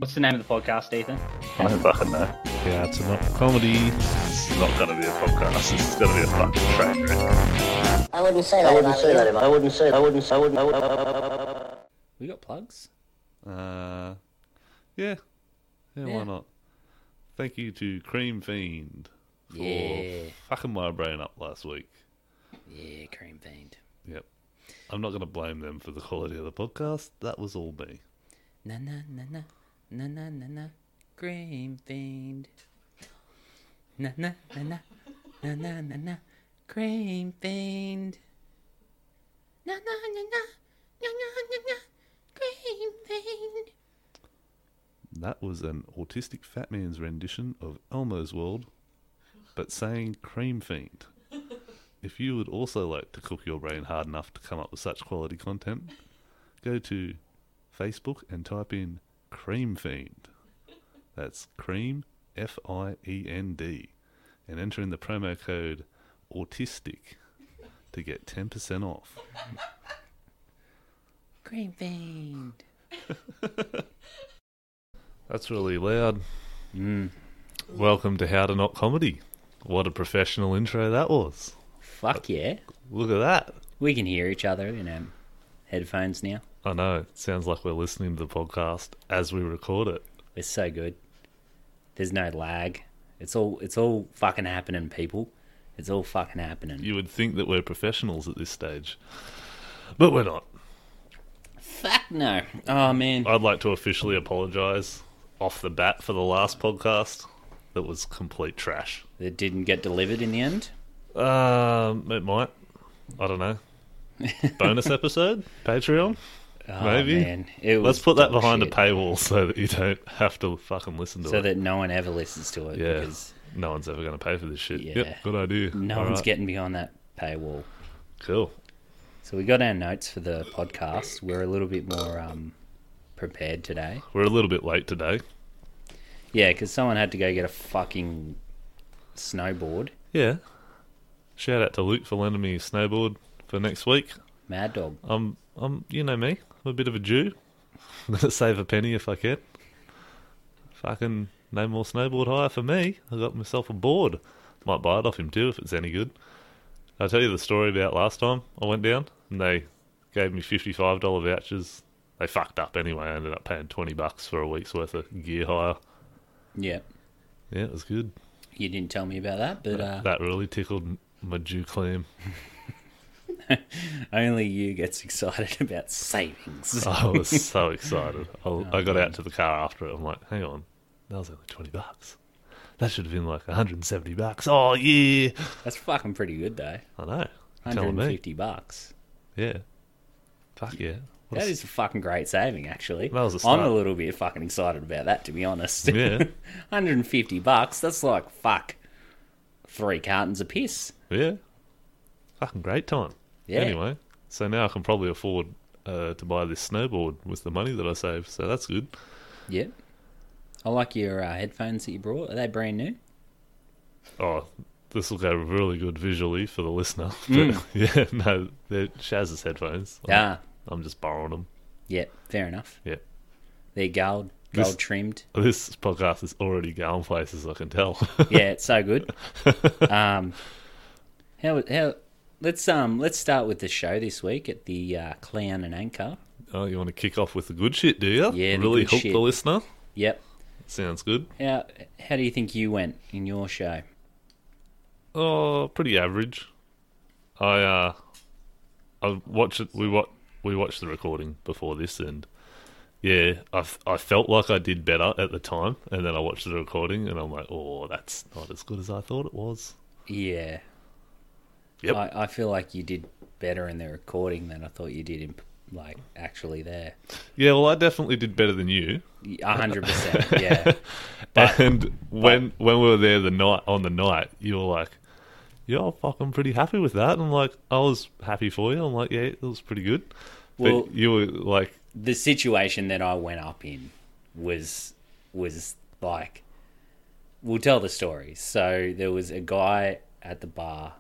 What's the name of the podcast, Ethan? I don't fucking know. Yeah, it's not comedy. It's not going to be a podcast. It's going to be a fucking train wreck. I wouldn't say that. I wouldn't say We got plugs? Yeah, why not? Thank you to Cream Fiend for fucking my brain up last week. Yeah, Cream Fiend. Yep. I'm not going to blame them for the quality of the podcast. That was all me. Na na na na na na na na Cream Fiend. Na na na na na na na na Cream Fiend. Na na na na na na na Cream Fiend. That was an autistic fat man's rendition of Elmo's World, but saying Cream Fiend. If you would also like to cook your brain hard enough to come up with such quality content, go to Facebook and type in Cream Fiend. That's Cream, F-I-E-N-D, and enter in the promo code AUTISTIC to get 10% off. Cream Fiend. That's really loud. Welcome to How to Not Comedy. What a professional intro that was. Fuck yeah. Look at that. We can hear each other in headphones now. I know, it sounds like we're listening to the podcast as we record it. It's so good. There's no lag. It's all fucking happening, people. It's all fucking happening. You would think that we're professionals at this stage, but we're not. Fuck no. Oh, man. I'd like to officially apologise off the bat for the last podcast. That was complete trash. That didn't get delivered in the end? It might. I don't know. Bonus episode? Patreon? Oh, Maybe. Man. It was Let's put that dog behind shit. a paywall so that you don't have to fucking listen to So it. that no one ever listens to it. Yeah. Because No one's ever going to pay for this shit. Yeah. Yep, good idea. no All one's right. getting behind that paywall. Cool. So we got our notes for the podcast. We're a little bit more prepared today. We're a little bit late today. Yeah, because someone had to go get a fucking snowboard. Yeah. Shout out to Luke for lending me a snowboard for next week. Mad Dog. You know me, I'm a bit of a Jew. I'm gonna save a penny if I can. Fucking no more snowboard hire for me. I got myself a board. Might buy it off him too if it's any good. I'll tell you the story about last time I went down and they gave me $55 vouchers. They fucked up anyway. I ended up paying $20 for a week's worth of gear hire. Yeah. Yeah, it was good. You didn't tell me about that, but That really tickled my Jew clam. only you gets excited about savings. I was so excited. I got out to the car after it. I'm like, hang on, that was only $20. That should have been like $170. Oh yeah, That's fucking pretty good though. I know. You're telling me. $150. Yeah. Fuck yeah. What That a is a fucking great saving, actually. That was a I'm start. a little bit fucking excited about that, to be honest. Yeah. $150. That's like 3 cartons of piss. Yeah. Fucking great time. Yeah. Anyway, so now I can probably afford to buy this snowboard with the money that I saved. So that's good. Yeah. I like your headphones that you brought. Are they brand new? Oh, this will go really good visually for the listener. But yeah, no, they're Shaz's headphones. I'm just borrowing them. Yeah. Fair enough. Yeah. They're gold This- trimmed. This podcast is already going places, I can tell. Yeah, it's so good. How let's start with the show this week at the Clown and Anchor. Oh, you want to kick off with the good shit, do you? Yeah, the really good hook shit. the listener. Yep. Sounds good. How do you think you went in your show? Oh, pretty average. I watched it. We watched the recording before this, and yeah, I felt like I did better at the time, and then I watched the recording, and I'm like, oh, that's not as good as I thought it was. Yeah. Yep. I feel like you did better in the recording than I thought you did in actually there. Yeah, well, I definitely did better than you. 100%. Yeah. And when we were there on the night, you were like, yeah, I'm fucking pretty happy with that. And I'm like, I was happy for you. I'm like, yeah, it was pretty good. But Well- you were like, The situation that I went up in was like, we'll tell the story. So there was a guy at the bar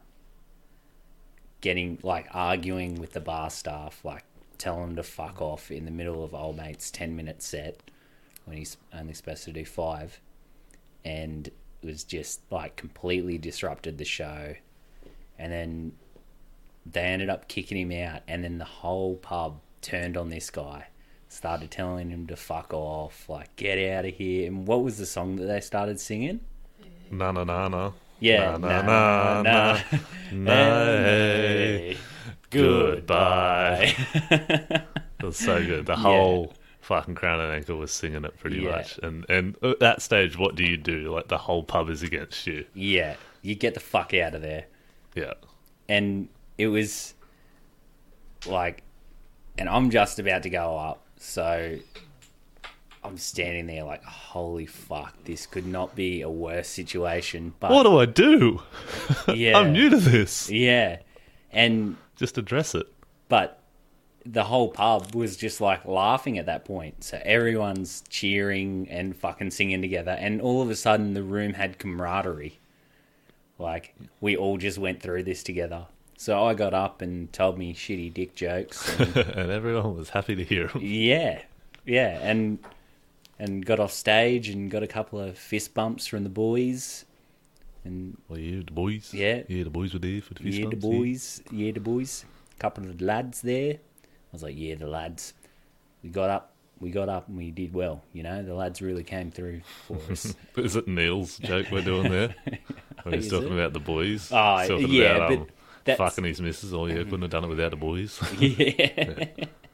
arguing with the bar staff, like telling them to fuck off in the middle of old mate's 10-minute set. when he's only supposed to do 5, and it was just like completely disrupted the show. And then they ended up kicking him out, and then the whole pub turned on this guy, started telling him to fuck off, like, get out of here. And what was the song that they started singing? Na na na na. Yeah, Na na na na. Hey, goodbye. It was so good. The whole fucking Crown and Anchor was singing it pretty much. And at that stage, what do? Like, the whole pub is against you. Yeah, you get the fuck out of there. Yeah. And it was like, and I'm just about to go up, so I'm standing there like, holy fuck, this could not be a worse situation. But What do I do? yeah, I'm new to this. Yeah, and Just address it. but the whole pub was just like laughing at that point. So everyone's cheering and fucking singing together, and all of a sudden the room had camaraderie. Like, we all just went through this together. So I got up and told me shitty dick jokes. And And everyone was happy to hear them. yeah, and got off stage and got a couple of fist bumps from the boys. And Well, yeah, the boys. Yeah. Yeah, the boys were there for the fist yeah, the bumps, boys. A couple of the lads there. I was like, yeah, the lads. We got up and we did well. You know, the lads really came through for us. Is it Neil's joke we're doing there? When he's Is talking it? about the boys. Oh, He's talking yeah, about, but that's... fucking his missus. Oh, yeah, couldn't have done it without the boys. Yeah.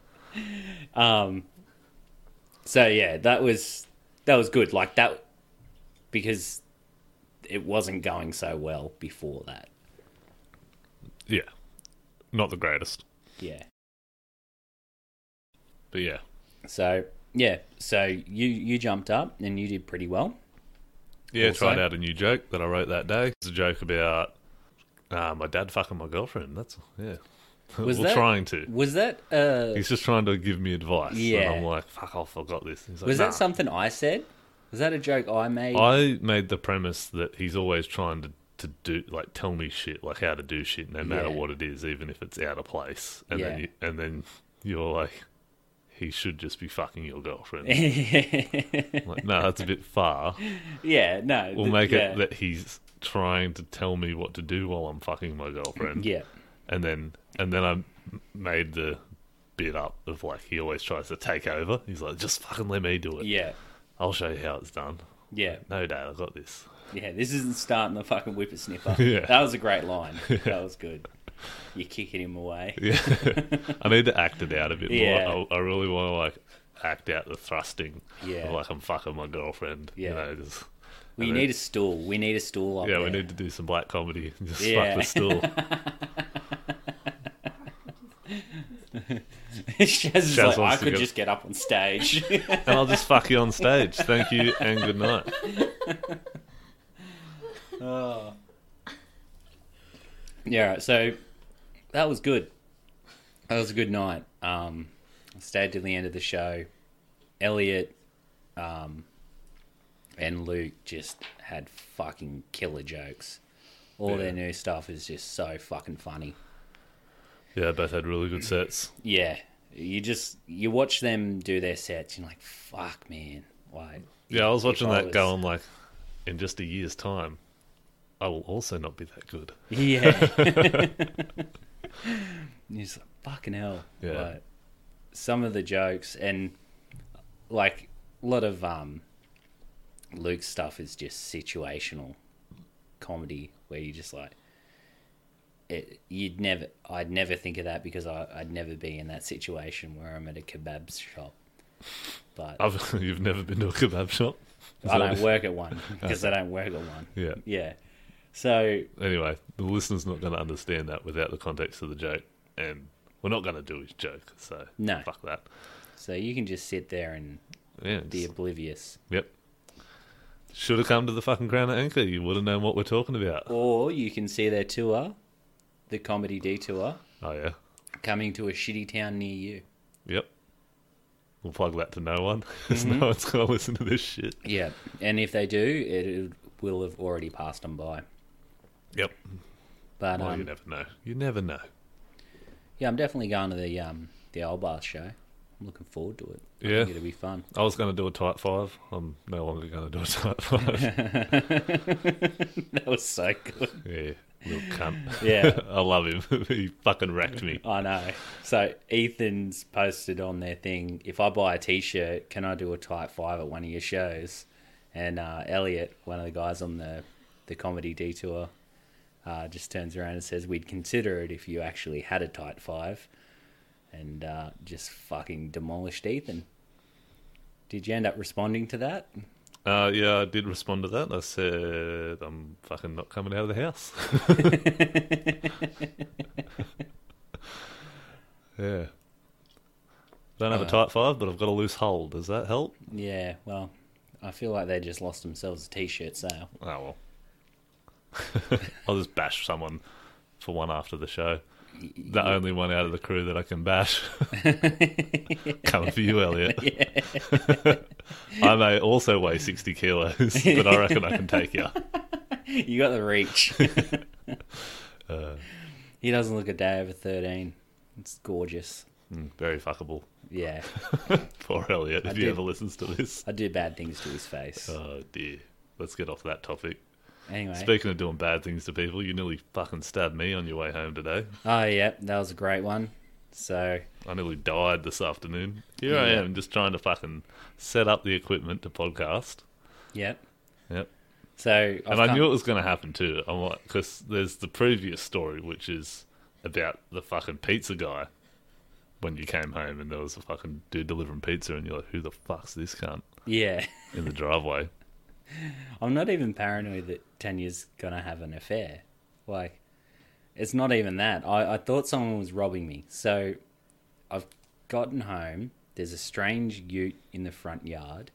So yeah, that was good. Like that, because it wasn't going so well before that. Yeah. Not the greatest. Yeah. But yeah. So you jumped up and you did pretty well. Yeah, Also- tried out a new joke that I wrote that day. It's a joke about my dad fucking my girlfriend. That's, yeah. Was Well, that- trying to. Was that He's just trying to give me advice. Yeah. And I'm like, fuck off, I got this. He's like, was nah. that something I said? Was that a joke I made? I made the premise that he's always trying to do, like, tell me shit, like how to do shit, no matter Yeah. what it is, even if it's out of place. And Yeah. then you're like, he should just be fucking your girlfriend. I'm like, no, that's a bit far. Yeah, no. We'll make yeah. it that he's trying to tell me what to do while I'm fucking my girlfriend. Yeah. And then I made the bit up of, like, he always tries to take over. He's like, just fucking let me do it. Yeah. I'll show you how it's done. Yeah. No, Dad, I got this. Yeah, this isn't starting the fucking whippersnipper. Yeah. That was a great line. That was good. You're kicking him away. Yeah. I need to act it out a bit Yeah. more. I really want to, like, act out the thrusting. Yeah. Of, like, I'm fucking my girlfriend. Yeah. You know, just, We and need then- a stool. We need a stool up Yeah, there. we need to do some black comedy. Just Yeah. fuck the stool. Shaz is Shaz like, I wants to could go- just get up on stage. And I'll just fuck you on stage. Thank you and good night. Yeah, so that was good. That was a good night. I stayed till the end of the show. Elliot and Luke just had fucking killer jokes. All their new stuff is just so fucking funny. Yeah, both had really good sets. Yeah, you watch them do their sets, you're like, fuck, man. Like, Yeah, I was watching if I that was- going, like, in just a year's time, I will also not be that good. Yeah. You're just like, fucking hell. Yeah. Like, some of the jokes and like a lot of Luke's stuff is just situational comedy where you just like I'd never think of that because I'd never be in that situation where I'm at a kebab shop. But You've never been to a kebab shop? Is I that don't what- work at one because I don't work at one. Yeah. Yeah. So Anyway, the listener's not going to understand that without the context of the joke, and we're not going to do his joke, so No. fuck that. so you can just sit there and Yeah, be oblivious. yep. Should have come to the fucking Crown and Anchor. You would have known what we're talking about. Or you can see their tour, the Comedy Detour, Oh, yeah. coming to a shitty town near you. Yep. We'll plug that to no one, because Mm-hmm. no one's going to listen to this shit. Yeah, and if they do, it will have already passed them by. Yep. But Well, you never know. You never know. yeah, I'm definitely going to the Old Bath show. I'm looking forward to it. I Yeah. think it'll be fun. I was going to do a tight 5. I'm no longer going to do a tight 5. That was so good. Yeah, little cunt. Yeah. I love him. He fucking wrecked me. I know. So Ethan's posted on their thing, if I buy a T-shirt, can I do a tight 5 at one of your shows? And Elliot, one of the guys on the comedy detour, just turns around and says, we'd consider it if you actually had a tight 5. And just fucking demolished Ethan. Did you end up responding to that? Yeah, I did respond to that. I said, I'm fucking not coming out of the house. Yeah. Don't have a tight 5, but I've got a loose hole. Does that help? Yeah, well, I feel like they just lost themselves a T-shirt sale. Oh, well. I'll just bash someone for one after the show. The only one out of the crew that I can bash. Coming for you, Elliot. I may also weigh 60 kilos, but I reckon I can take you. You got the reach. He doesn't look a day over 13. It's gorgeous. Very fuckable. Yeah. Poor Elliot, if he ever listens to this. I do bad things to his face. Oh, dear. Let's get off that topic. Anyway. Speaking of doing bad things to people, you nearly fucking stabbed me on your way home today. Oh, yeah, that was a great one. So, I nearly died this afternoon. Here I am, just trying to fucking set up the equipment to podcast. yep. Yep. So, And I knew it was going to happen too. I'm like, because there's the previous story, which is about the fucking pizza guy when you came home and there was a fucking dude delivering pizza and you're like, who the fuck's this cunt Yeah. in the driveway? I'm not even paranoid that Tanya's going to have an affair. Like, it's not even that. I thought someone was robbing me. So, I've gotten home. There's a strange ute in the front yard.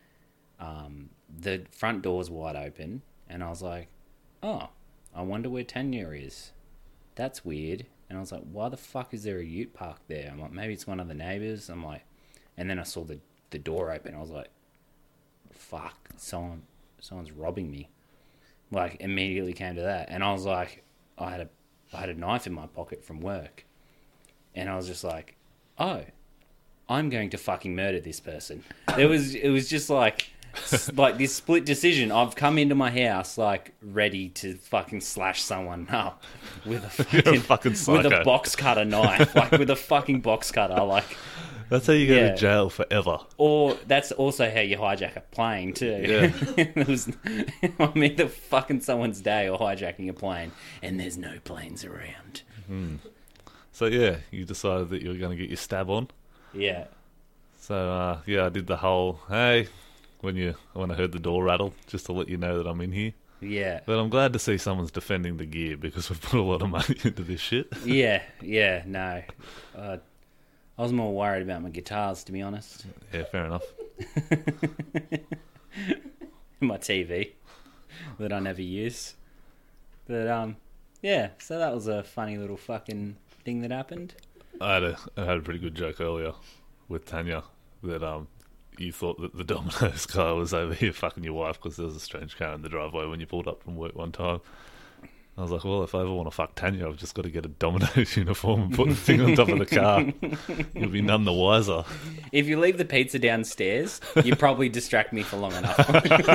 The front door's wide open. And I was like, oh, I wonder where Tanya is. That's weird. And I was like, why the fuck is there a ute parked there? I'm like, maybe it's one of the neighbours. I'm like, and then I saw the door open. I was like, fuck, someone's robbing me. Like, immediately came to that. And I was like, I had a knife in my pocket from work. And I was just like, oh, I'm going to fucking murder this person. It was just like this split decision. I've come into my house like ready to fucking slash someone up with a You're a fucking psycho. with a box cutter knife, like with a fucking box cutter, like. That's how you go Yeah. to jail forever. Or that's also how you hijack a plane too. Yeah. It was, I'm either fucking someone's day or hijacking a plane, and there's no planes around. So yeah, you decided that you were going to get your stab on. Yeah. So yeah, I did the whole, hey, when I heard the door rattle, just to let you know that I'm in here. Yeah. But I'm glad to see someone's defending the gear because we've put a lot of money into this shit. Yeah. No. I was more worried about my guitars, to be honest. Yeah, fair enough. My TV that I never use. But yeah. So that was a funny little fucking thing that happened. I had a pretty good joke earlier with Tanya that you thought that the Domino's guy was over here fucking your wife because there was a strange car in the driveway when you pulled up from work one time. I was like, well, if I ever want to fuck Tanya, I've just got to get a Domino's uniform and put the thing on top of the car. You'll be none the wiser. If you leave the pizza downstairs, you probably distract me for long enough.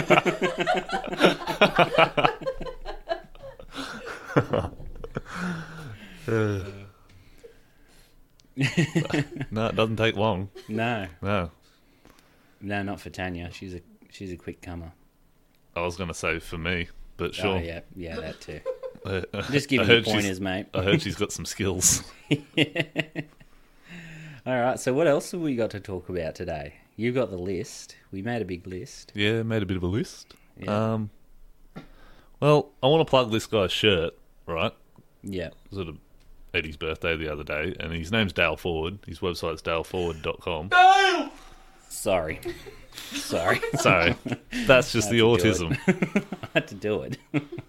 No, it doesn't take long. No, No. not for Tanya. She's a quick comer. I was going to say for me, but sure. Oh yeah, that too. I Just give I me heard pointers, mate. I heard she's got some skills. All right. So what else have we got to talk about today? You got the list. We made a big list. Yeah, made a bit of a list. Yeah. Well, I want to plug this guy's shirt, right? Yeah. It was at Eddie's birthday the other day, and his name's Dale Forward. His website's daleforward.com. Sorry. Sorry. So, that's just the I had to do autism. I had to do it.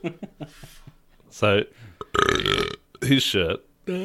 So, his shirt,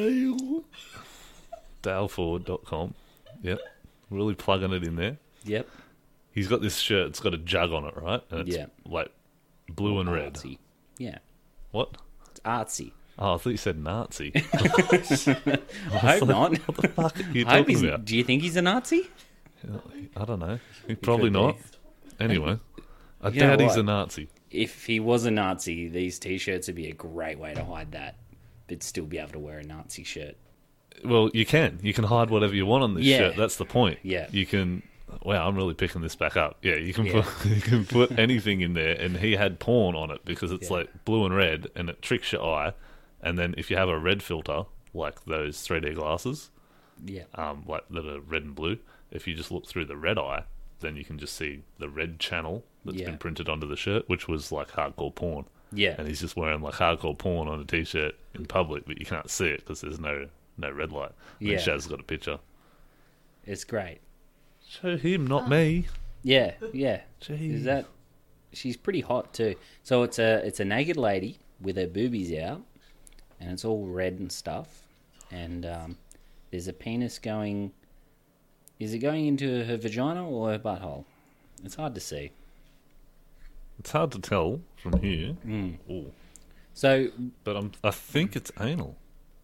daleforward.com. Yep. Really plugging it in there. Yep. He's got this shirt, it's got a jug on it, right? And it's Yeah. like blue and red. Artsy. Yeah. What? It's artsy. Oh, I thought you said Nazi. I hope not. What the fuck are you I hope talking he's, about? do you think he's a Nazi? I don't know. Probably could not. be. Anyway, I You know doubt he's what? a Nazi. If he was a Nazi, these T-shirts would be a great way to hide that, but still be able to wear a Nazi shirt. Well, you can. You can hide whatever you want on this Yeah. shirt. That's the point. Yeah. You can. Wow, I'm really picking this back up. Yeah, you can Yeah. put you can put anything in there, and he had porn on it because it's Yeah. like blue and red, and it tricks your eye. And then if you have a red filter, like those 3D glasses, Yeah. like that are red and blue, if you just look through the red eye, then you can just see the red channel that's Yeah. been printed onto the shirt, which was like hardcore porn. Yeah. And he's just wearing like hardcore porn on a t-shirt in public, but you can't see it because there's no red light. And Yeah. Shaz's got a picture. It's great. Show him, not me. Yeah. Yeah. Jeez. Is that? She's pretty hot too. So it's a naked lady with her boobies out, and it's all red and stuff, and there's a penis going. Is it going into her vagina or her butthole? It's hard to see. It's hard to tell from here. Mm. Ooh. So, But I think it's anal.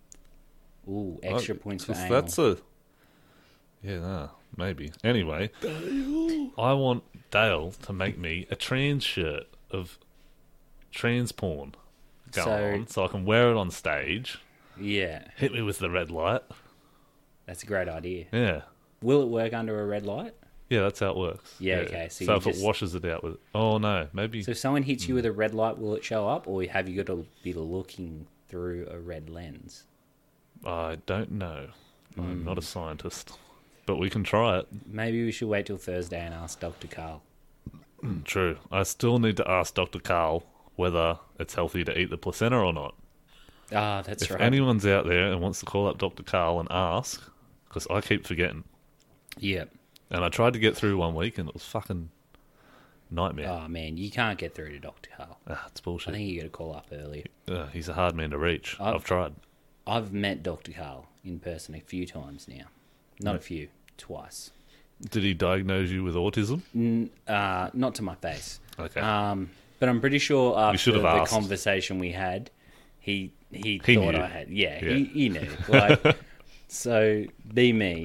extra points for 'Cause anal. that's a... Yeah, maybe. Anyway, I want Dale to make me a trans shirt of trans porn going on, so I can wear it on stage. Yeah, Hit me with the red light. that's a great idea. Yeah. Will it work under a red light? Yeah, that's how it works. Yeah, okay, so So you if just- it washes it out with... Oh, no, maybe... So if someone hits you with a red light, will it show up, or have you got to be looking through a red lens? I don't know. I'm Hmm. not a scientist. But we can try it. Maybe we should wait till Thursday and ask Dr. Carl. True. I still need to ask Dr. Carl whether it's healthy to eat the placenta or not. Ah, that's If right. anyone's out there and wants to call up Dr. Carl and ask, because I keep forgetting. Yeah. And I tried to get through one week and it was fucking nightmare. Oh man, you can't get through to Dr. Carl. It's I bullshit. think you got to call up early. He's a hard man to reach. I've tried. I've met Dr. Carl in person a few times now. Not a few, twice. Did he diagnose you with autism? Not to my face. Okay. But I'm pretty sure after should have the asked. conversation we had, he He thought knew. I had. Yeah, Yeah. He knew. Like, so be me,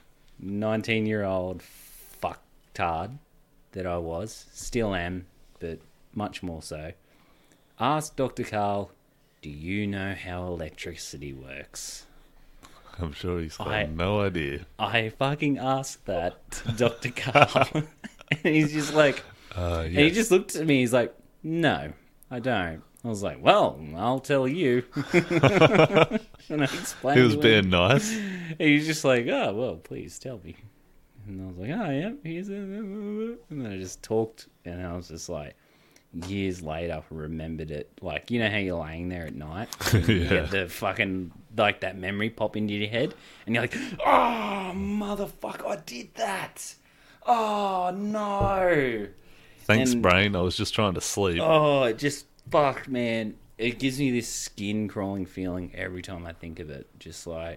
19-year-old fucktard that I was, still am, but much more so. Ask Dr. Carl, do you know how electricity works? I'm sure he's got I- no idea. I fucking asked that to Dr. Carl, and he's just like, and he Yes. just looked at me. He's like, "No, I don't." I was like, "Well, I'll tell you." And I explained. He was to him. being nice. He was just like, "Oh, well, please tell me." And I was like, "Oh, yeah." And then I just talked, and I was just like, years later, I remembered it. Like, you know how you're laying there at night, and you Yeah. get the fucking like that memory pop into your head, and you're like, "Oh, motherfucker, I did that! Oh no!" Thanks, And- brain. I was just trying to sleep. Oh, it just fuck, man. It gives me this skin crawling feeling every time I think of it. Just like,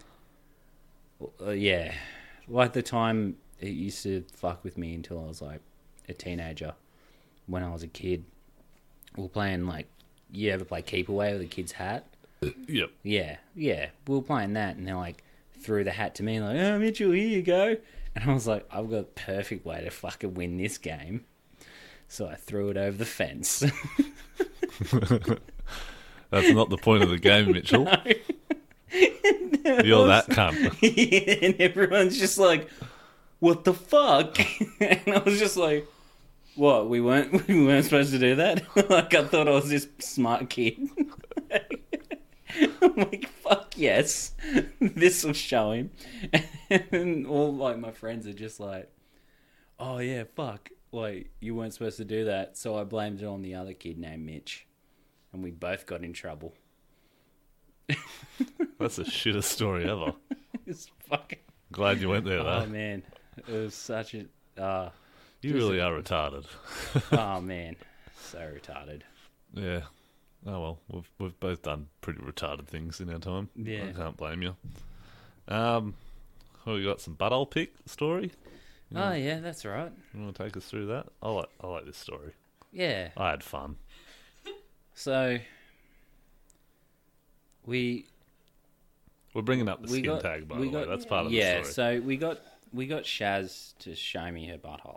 yeah, like the time it used to fuck with me until I was like a teenager. When I was a kid, we were playing like, you ever play keep away with a kid's hat? Yep. Yeah, we were playing that, and they like threw the hat to me, and like, "Oh, Mitchell, here you go." And I was like, "I've got a perfect way to fucking win this game." So I threw it over the fence. That's not the point of the game, Mitchell. You're that cunt. And everyone's just like, "What the fuck?" And I was just like, "What? We weren't supposed to do that?" Like, I thought I was this smart kid. I'm like, "Fuck yes, this will show him." And all like my friends are just like, "Oh yeah, fuck, like you weren't supposed to do that." So I blamed it on the other kid named Mitch, and we both got in trouble. That's the shittest story ever. It's fucking. Glad you went there, though. Oh man, it was such a. You really are retarded. Oh man, so retarded. Yeah. Oh well, we've both done pretty retarded things in our time. Yeah. I can't blame you. Well, we got some butthole pick story. Oh yeah, that's right. You want to take us through that? I like this story. Yeah. I had fun. So we We're bringing up the We skin got- tag, by we the way. got- That's part of yeah. the story. So we got Shaz to show me her butthole,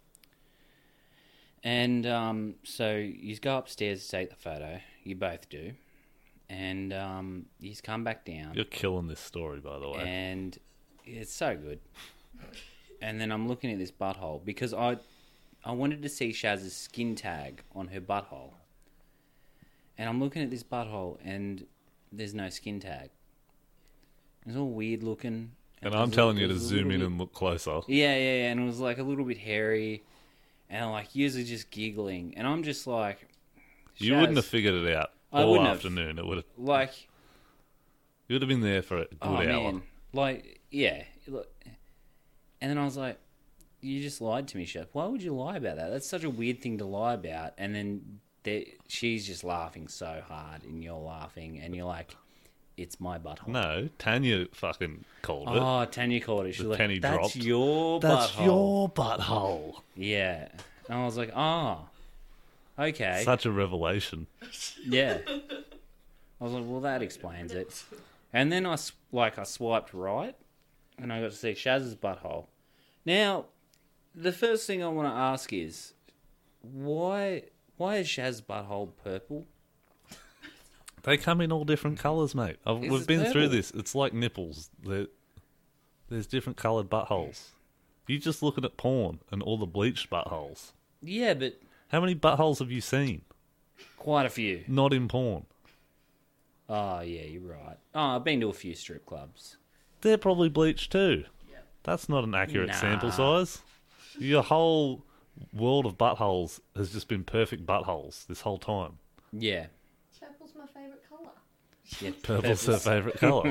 and so you go upstairs to take the photo. You both do, and you come back down, You're killing this story, by the way. and it's so good. And then I'm looking at this butthole because I wanted to see Shaz's skin tag on her butthole, and I'm looking at this butthole, and there's no skin tag. It's all weird looking. And it I'm was telling a- you it to was a zoom little in bit- and look closer. Yeah, and it was like a little bit hairy, and like usually just giggling, and I'm just like, You wouldn't Shaz, have figured it out I all wouldn't have. afternoon. It would have. like, You would have been there for a good oh hour. man, like, yeah, look. And then I was like, you just lied to me, Chef. Why would you lie about that? That's such a weird thing to lie about. And then she's just laughing so hard, and you're laughing, and you're like, it's my butthole. No, Tanya fucking called it. Oh, Tanya called it. She's The like, penny that's dropped. your That's butthole. your butthole. Yeah. And I was like, oh, okay. Such a revelation. Yeah. I was like, well, that explains it. And then I swiped right, and I got to see Shaz's butthole. Now, the first thing I want to ask is, why is Shaz's butthole purple? They come in all different colours, mate. Is We've it been through purple? this. It's like nipples. There's different coloured buttholes. You just looking at porn and all the bleached buttholes. Yeah, but How many buttholes have you seen? quite a few. Not in porn. Oh, yeah, you're right. Oh, I've been to a few strip clubs. They're probably bleached too. That's not an accurate Nah. sample size. Your whole world of buttholes has just been perfect buttholes this whole time. Yeah. Purple's my favourite colour. Yeah, Purple's her favourite colour.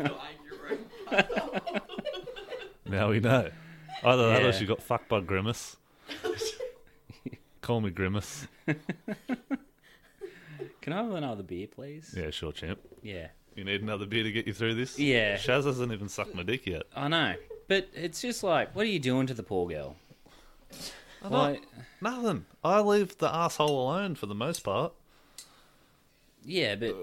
Now we know. Either that or Yeah. she got fucked by Grimace. Call me Grimace. Can I have another beer, please? Yeah, sure, champ. Yeah. You need another beer to get you through this? Yeah. Shaz hasn't even sucked my dick yet. I know. But it's just like, what are you doing to the poor girl? I'm Like, Nothing. I leave the asshole alone for the most part. yeah, but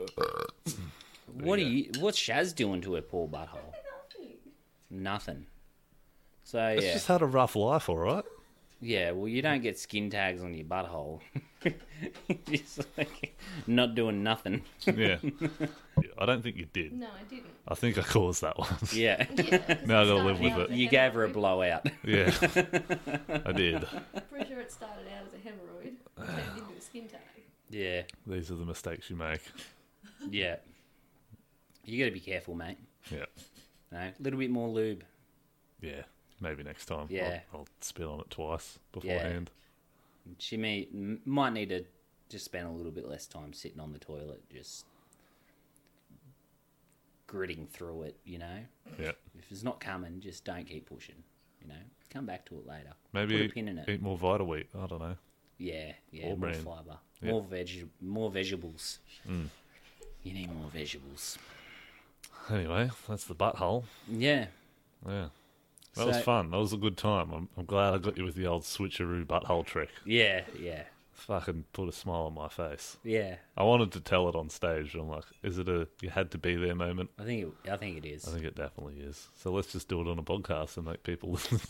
what's Shaz doing to her poor butthole? Nothing. So It's yeah, just had a rough life, all right? yeah. Well, you don't get skin tags on your butthole. Just like not doing nothing. Yeah. I don't think you did. No, I didn't. I think I caused that one. Yeah, Yeah, 'cause Now I it gotta live started with out it. as a you gave her a hemorrhoid. blowout. Yeah, I did. Pretty sure it started out as a hemorrhoid, turned into a skin tag. Yeah, These are the mistakes you make. yeah. You got to be careful, mate. Yeah. No, a little bit more lube. Yeah. Maybe next time. Yeah. I'll spit on it twice beforehand. She might need to just spend a little bit less time sitting on the toilet, just gritting through it. You know, Yeah. if it's not coming, just don't keep pushing. You know, come back to it later. Maybe Put a pin in it. eat more Vita Wheat. I don't know. Yeah, All more brand. fibre, Yeah. more vegetables. Mm. You need more vegetables. Anyway, that's the butthole. Yeah, Yeah. That was So- fun. That was a good time. I'm glad I got you with the old switcheroo butthole trick. yeah, Fucking put a smile on my face. yeah. I wanted to tell it on stage, but I'm like, is it a you had to be there moment? I think it is. I think it definitely is. So let's just do it on a podcast and make people listen.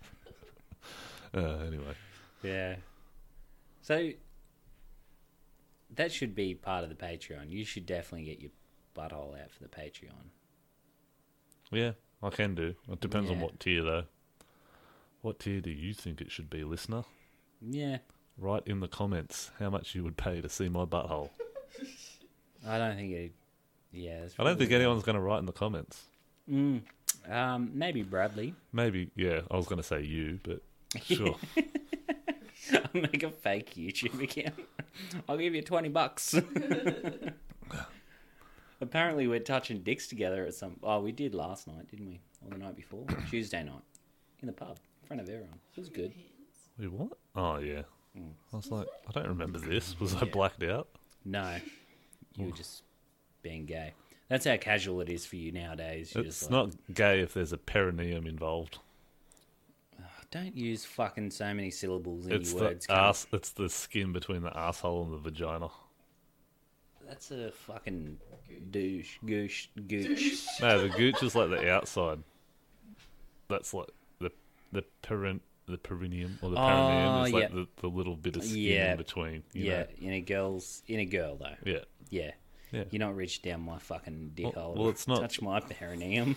Anyway. Yeah. So that should be part of the Patreon. You should definitely get your butthole out for the Patreon. Yeah, I can do. It depends on Yeah. what tier, though. What tier do you think it should be, listener? Yeah. Write in the comments how much you would pay to see my butthole. I don't think it. Yeah. I don't think anyone's going to write in the comments. Maybe Bradley. Maybe, yeah, I was going to say you, but sure. I'll make a fake YouTube account. I'll give you $20. Apparently, we're touching dicks together at some. Oh, we did last night, didn't we? Or the night before? Tuesday night. In the pub. In front of everyone. It was good. Wait, what? Oh, yeah. I was like, I don't remember this. Was I blacked out? No. You were just being gay. That's how casual it is for you nowadays. You're It's just like, not gay if there's a perineum involved. don't use fucking so many syllables in It's your the words. cunt. ass. It's the skin between the asshole and the vagina. That's a fucking douche. Gooch. No, the gooch is like the outside. That's like the perineum or the perineum is like yeah. the little bit of skin Yeah. in between. You Yeah, know? in a girl though. Yeah. Yeah. Yeah. You're not reached down my fucking dick hole. well, it's not- Touch my perineum.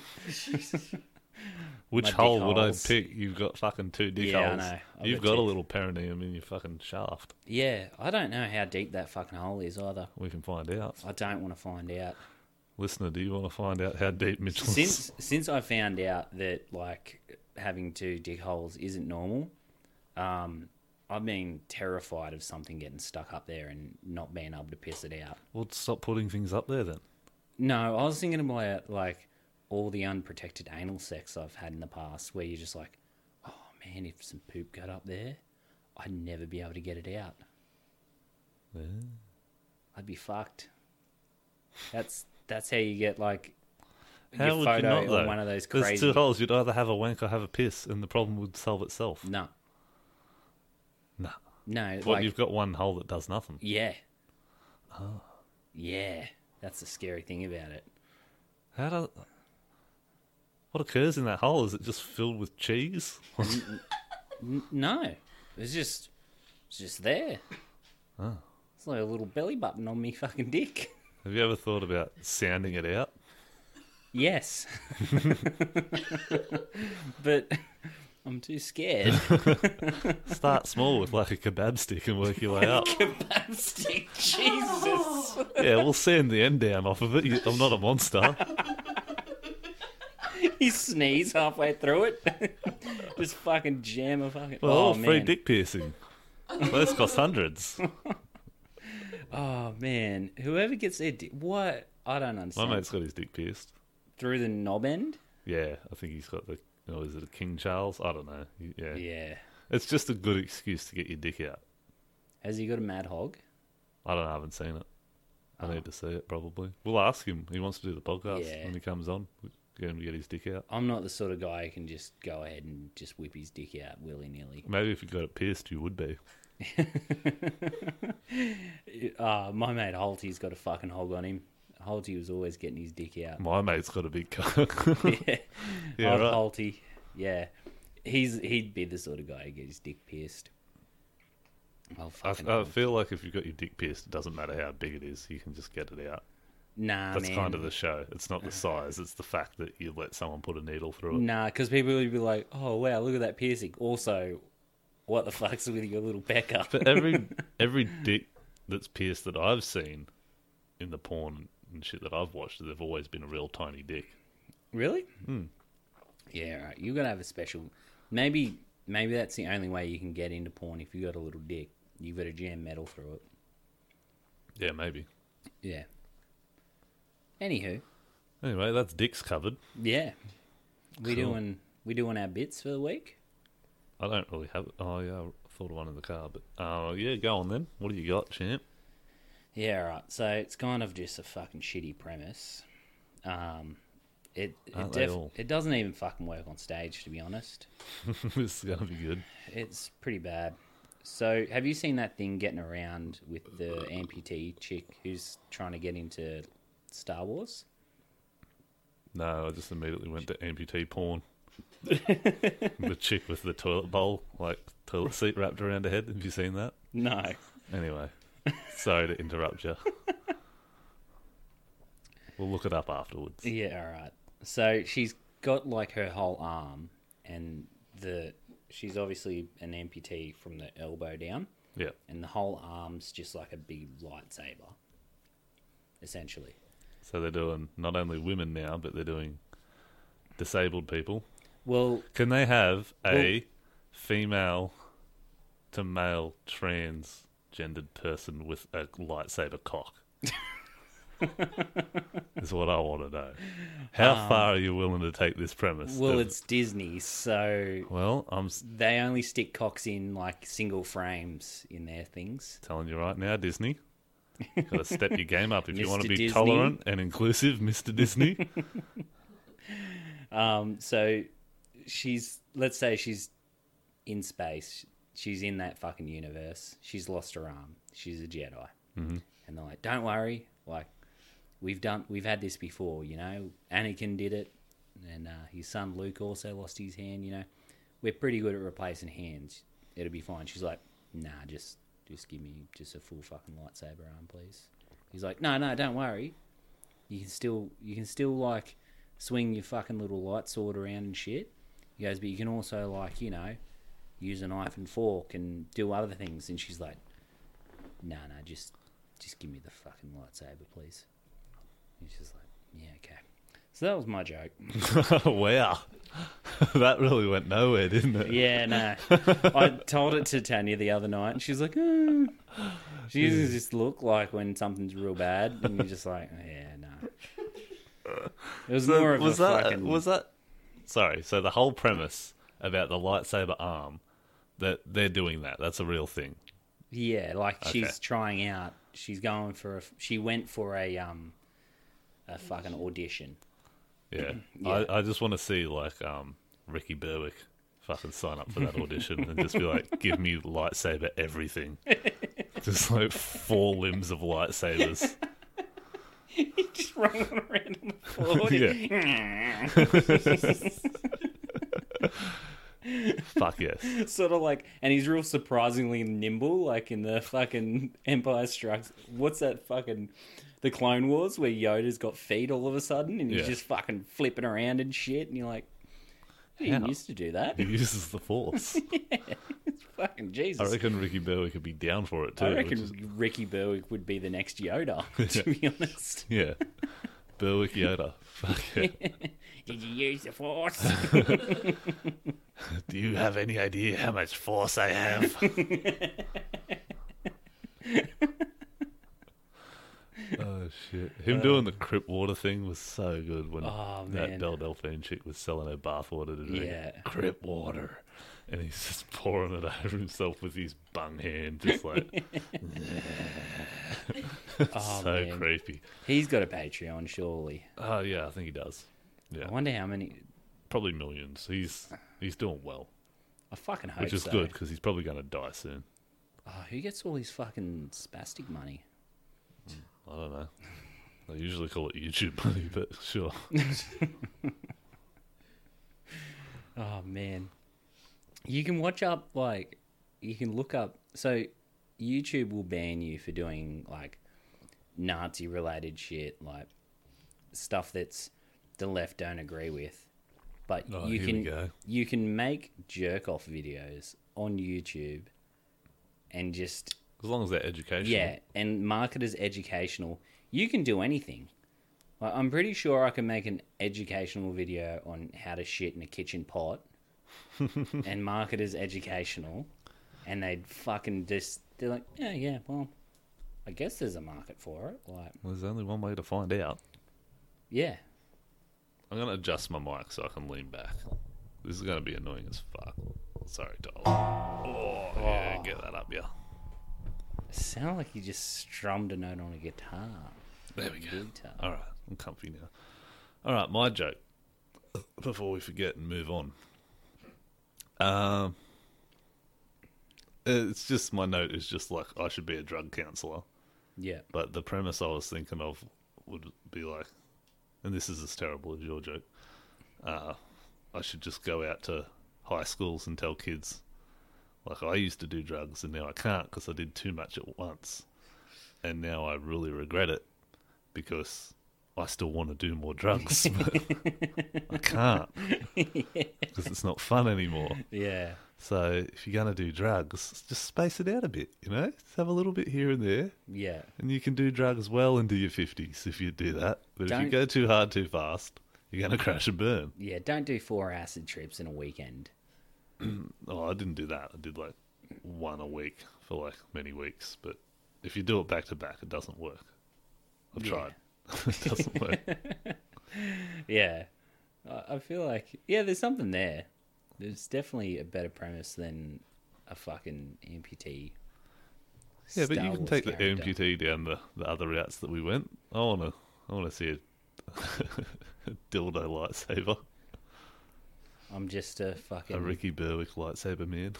Which My dick hole would I holes. pick? You've got fucking 2 dick Yeah, I holes. know. I've You've got got a two. little perineum in your fucking shaft. Yeah, I don't know how deep that fucking hole is either. We can find out. I don't want to find out. Listener, do you want to find out how deep Mitchell's... Since I found out that like having 2 dick holes isn't normal, I've been terrified of something getting stuck up there and not being able to piss it out. Well, stop putting things up there then. No, I was thinking about like all the unprotected anal sex I've had in the past, where you're just like, oh man, if some poop got up there, I'd never be able to get it out. Yeah. I'd be fucked. That's how you get like How your would photo you not, though? on one of those There's crazy. 2 holes. You'd either have a wank or have a piss, and the problem would solve itself. No, No. no, Well, like you've got one hole that does nothing. yeah, yeah. That's the scary thing about it. How do... What occurs in that hole? Is it just filled with cheese? No, it's just there. Oh. It's like a little belly button on me fucking dick. Have you ever thought about sounding it out? Yes. But I'm too scared. Start small with like a kebab stick and work your way up. Kebab stick, Jesus. Yeah, we'll sand the end down off of it. I'm not a monster. You sneeze halfway through it. Just fucking jam a fucking... Well, oh, free man. dick piercing. Those cost hundreds. Oh, man. Whoever gets their dick... What? I don't My understand. mate's got his dick pierced. Through the knob end? Yeah, I think he's got the... is it a King Charles? I don't know. Yeah. Yeah. It's just a good excuse to get your dick out. Has he got a mad hog? I don't know. I haven't seen it. I need to see it, probably. We'll ask him. He wants to do the podcast Yeah. when he comes on. We'll get him to get his dick out. I'm not the sort of guy who can just go ahead and just whip his dick out willy-nilly. Maybe if you got it pierced, you would be. My mate Holty's got a fucking hog on him. Holty was always getting his dick out. My mate's got a big cock. Yeah, Yeah, Old right. Holty. Yeah, he'd be the sort of guy who get his dick pierced. Oh, fucking I hog. feel like if you've got your dick pierced, it doesn't matter how big it is. You can just get it out. Nah, That's man. kind of the show. It's not the size. It's the fact that you let someone put a needle through it. Nah, because people would be like, "Oh wow, look at that piercing." Also, what the fuck's with your little pecker? But every dick that's pierced that I've seen in the porn and shit that I've watched, they've always been a real tiny dick. Really? Yeah, right. You gotta have a special. Maybe that's the only way you can get into porn. If you got a little dick, you got to jam metal through it. Yeah, maybe. Yeah. Anywho, Anyway, that's dicks covered. yeah, we Cool. doing our bits for the week. I don't really have. Oh yeah, I thought of one in the car, but yeah, go on then. What do you got, champ? Yeah, right. So it's kind of just a fucking shitty premise. Aren't they all? It doesn't even fucking work on stage, to be honest. This is gonna be good. It's pretty bad. So, have you seen that thing getting around with the amputee chick who's trying to get into Star Wars? No, I just immediately went to amputee porn. The chick with the toilet bowl, like toilet seat wrapped around her head. Have you seen that? No. Anyway, sorry to interrupt you. We'll look it up afterwards. Yeah, all right. So she's got like her whole arm, and she's obviously an amputee from the elbow down, Yeah. and the whole arm's just like a big lightsaber, essentially. So they're doing not only women now, but they're doing disabled people. Well, Can they have a female to male transgendered person with a lightsaber cock? Is what I want to know. How far are you willing to take this premise? well, it's Disney, so Well, I'm they only stick cocks in like single frames in their things. telling you right now, Disney. Got to step your game up if you want to Mr. be Disney. tolerant and inclusive, Mr. Disney. So let's say she's in space. She's in that fucking universe. She's lost her arm. She's a Jedi. And they're like, don't worry, like we've had this before, you know. Anakin did it, and his son Luke also lost his hand. You know, we're pretty good at replacing hands. It'll be fine. She's like, nah, just give me just a full fucking lightsaber arm, please. He's like, no, don't worry. You can still like swing your fucking little light sword around and shit. He goes, but you can also, like, you know, use a knife and fork and do other things. And she's like, no, just give me the fucking lightsaber, please. He's just like, yeah, okay. So that was my joke. Wow. That really went nowhere, didn't it? Yeah, no. I told it to Tanya the other night, and she's like, She uses this look like when something's real bad, and you're just like, yeah, no. It was more of a fucking... Was that... Sorry, so the whole premise about the lightsaber arm, that they're doing that, that's a real thing. Yeah, like Okay. she's trying out. She's going for she went for a fucking audition. Yeah. Yeah. I just want to see, like, Ricky Berwick fucking sign up for that audition and just be like, give me lightsaber everything. Just like 4 limbs of lightsabers. Just running around on the floor. Fuck yes. Sort of like, and he's real surprisingly nimble, like in the fucking Empire Strikes. What's that fucking the Clone Wars where Yoda's got feet all of a sudden and he's Yeah. just fucking flipping around and shit, and you're like, he didn't How? used to do that. He uses the Force. It's fucking Jesus. I reckon Ricky Berwick would be down for it too. I which reckon is- Ricky Berwick would be the next Yoda, to be honest. Yeah. Berwick Yoda. Fuck yeah. Did you use the Force? Do you have any idea how much Force I have? Oh shit! Him doing the Crip water thing was so good when Oh, that man. Belle Delphine chick was selling her bathwater to drink. Yeah. Crip water, and he's just pouring it over himself with his bung hand, just like Oh, so man. creepy. He's got a Patreon, surely. Oh yeah, I think he does. Yeah, I wonder how many. probably millions. He's doing well, I fucking hope which is so. good because he's probably going to die soon. Oh, who gets all his fucking spastic money? I don't know. They usually call it YouTube money, but sure. Oh man, you can watch up like you can look up. So YouTube will ban you for doing like Nazi related shit, like stuff that's the left don't agree with. But Oh, you here we can go. you can make jerk off videos on YouTube and just As long as they're educational. yeah, and market as educational. You can do anything. Like, I'm pretty sure I can make an educational video on how to shit in a kitchen pot and market as educational, and they'd fucking just they're like, yeah, well, I guess there's a market for it. Like, Well, there's only one way to find out. yeah, I'm going to adjust my mic so I can lean back. This is going to be annoying as fuck. Sorry, doll. Oh, yeah, get that up, yeah. sound like you just strummed a note on a guitar. There we go. Guitar. All right, I'm comfy now. All right, my joke. Before we forget and move on. It's just, my note is just like, I should be a drug counsellor. Yeah, But the premise I was thinking of would be like, and this is as terrible as your joke, I should just go out to high schools and tell kids, like, I used to do drugs and now I can't because I did too much at once. And now I really regret it because I still want to do more drugs, but I can't because it's not fun anymore. yeah, So if you're going to do drugs, just space it out a bit, you know? Just have a little bit here and there. yeah. And you can do drugs well into your 50s if you do that. But if Don't- you go too hard too fast, you're going to crash and burn. Yeah, don't do 4 acid trips in a weekend. Oh, I didn't do that. I did like one a week for like many weeks. But if you do it back to back, it doesn't work. I've Yeah. tried. It doesn't work. Yeah. I feel like, yeah, there's something there. There's definitely a better premise than a fucking amputee. Yeah, but Star you can Wars take character. the amputee down the other routes that we went. I wanna see a dildo lightsaber. I'm just a fucking... A Ricky Berwick lightsaber man.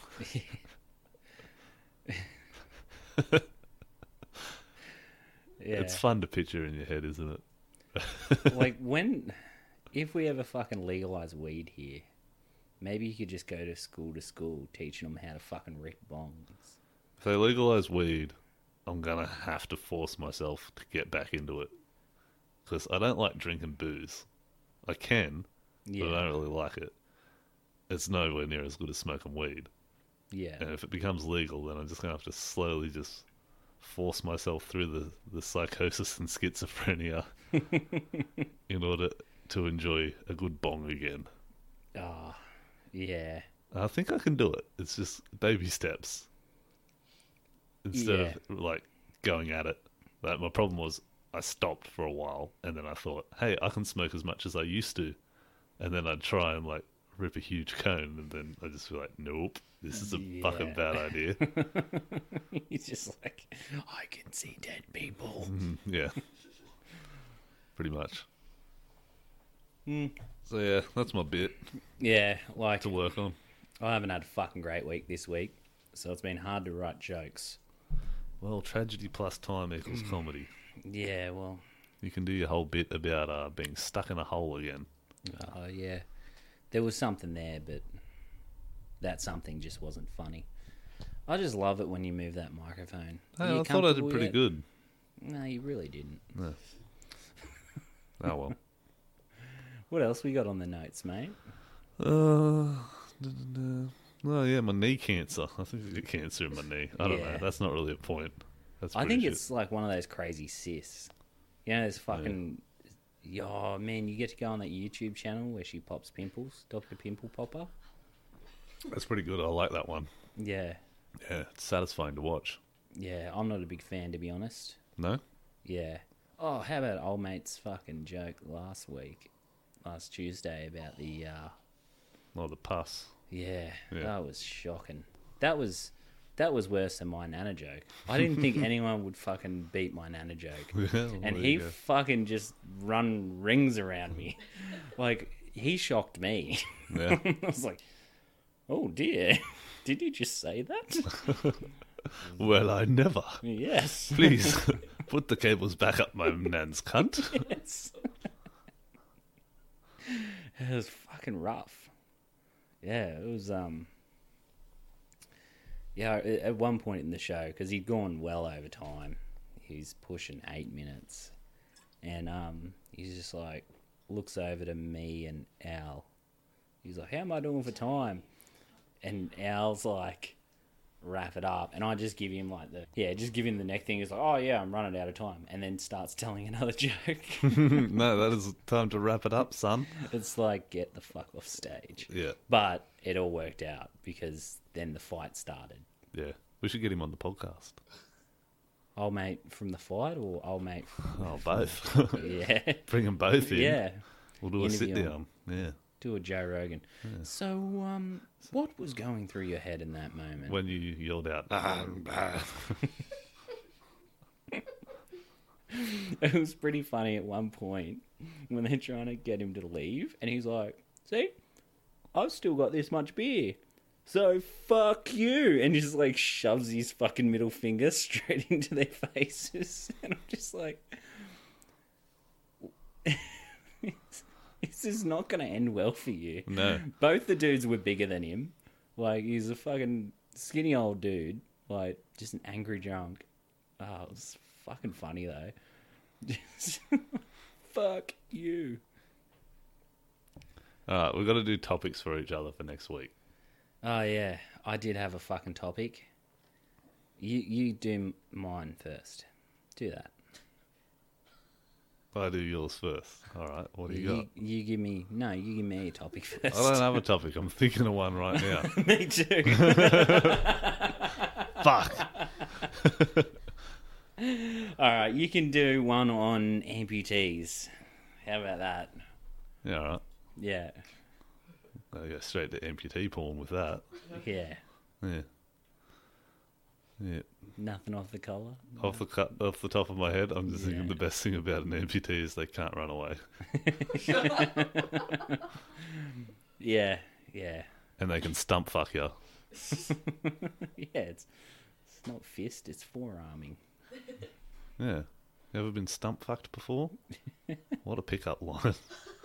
Yeah. It's fun to picture in your head, isn't it? Like, if we ever fucking legalize weed here, maybe you could just go to school teaching them how to fucking rip bongs. If they legalise weed, I'm going to have to force myself to get back into it. Because I don't like drinking booze. I can, Yeah. but I don't really like it. It's nowhere near as good as smoking weed. Yeah. And if it becomes legal, then I'm just going to have to slowly just force myself through the psychosis and schizophrenia in order to enjoy a good bong again. Oh, yeah. I think I can do it. It's just baby steps. Instead Yeah. of like going at it. But my problem was I stopped for a while and then I thought, hey, I can smoke as much as I used to. And then I'd try and like rip a huge cone and then I'd just be like, nope, this is a fucking bad idea. He's just like, I can see dead people. Yeah. Pretty much. Mm. So yeah, that's my bit Yeah, like, to work on. I haven't had a fucking great week this week, so it's been hard to write jokes. Well, tragedy plus time equals comedy. Yeah, well, You can do your whole bit about being stuck in a hole again. yeah. There was something there, but that something just wasn't funny. I just love it when you move that microphone. Are Hey, you I thought I did comfortable pretty yet? good. No, you really didn't. No. Oh well. What else we got on the notes, mate? Oh yeah, my knee cancer. I think I got cancer in my knee. I don't Yeah. know. That's not really a point. That's I pretty think shit. it's like one of those crazy cysts. You know, there's fucking... Oh, man, you get to go on that YouTube channel where she pops pimples, Dr. Pimple Popper. That's pretty good. I like that one. Yeah, Yeah, it's satisfying to watch. yeah, I'm not a big fan, to be honest. No? Yeah. Oh, how about old mate's fucking joke last Tuesday about the, Oh, the pus. yeah, Yeah. that was shocking. That was worse than my Nana joke. I didn't think anyone would fucking beat my Nana joke. Yeah, well, And there he you go. fucking just run rings around me. Like, he shocked me. Yeah. I was like, oh dear, did you just say that? Well, I never. Yes. Please put the cables back up my nan's cunt. Yes. It was fucking rough. Yeah, it was, yeah, at one point in the show, because he'd gone well over time, he's pushing 8 minutes, and he's just like, looks over to me and Al. He's like, how am I doing for time? And Al's like, wrap it up. And I just give him like just give him the neck thing. He's like, oh yeah, I'm running out of time. And then starts telling another joke. No, that is time to wrap it up, son. It's like, get the fuck off stage. Yeah, But it all worked out because then the fight started. yeah. We should get him on the podcast. Old mate from the fight or old mate? Oh, both. Yeah. Bring them both in. Yeah. We'll do a Interview sit down. Yeah. Do a Joe Rogan. So, what was going through your head in that moment? When you yelled out, It was pretty funny at one point when they're trying to get him to leave, and he's like, see, I've still got this much beer, so fuck you. And he just like shoves his fucking middle finger straight into their faces. And I'm just like, this is not going to end well for you. no. Both the dudes were bigger than him. Like, he's a fucking skinny old dude. Like, just an angry drunk. Oh, it was fucking funny, though. Just, fuck you. All right, we've got to do topics for each other for next week. Oh, yeah. I did have a fucking topic. You do mine first. Do that. I do yours first. All right, what do you got? You give me... No, you give me a topic first. I don't have a topic. I'm thinking of one right now. Me too. Fuck. All right, you can do one on amputees. How about that? Yeah, all right. Yeah. I'll go straight to amputee porn with that. Yeah. Yeah. Yeah. Nothing off the collar. Off the top of my head, I'm just thinking Yeah. the best thing about an amputee is they can't run away. Yeah, yeah. And they can stump fuck you. Yeah, it's not fist, it's forearming. Yeah. Ever been stump fucked before? What a pickup line.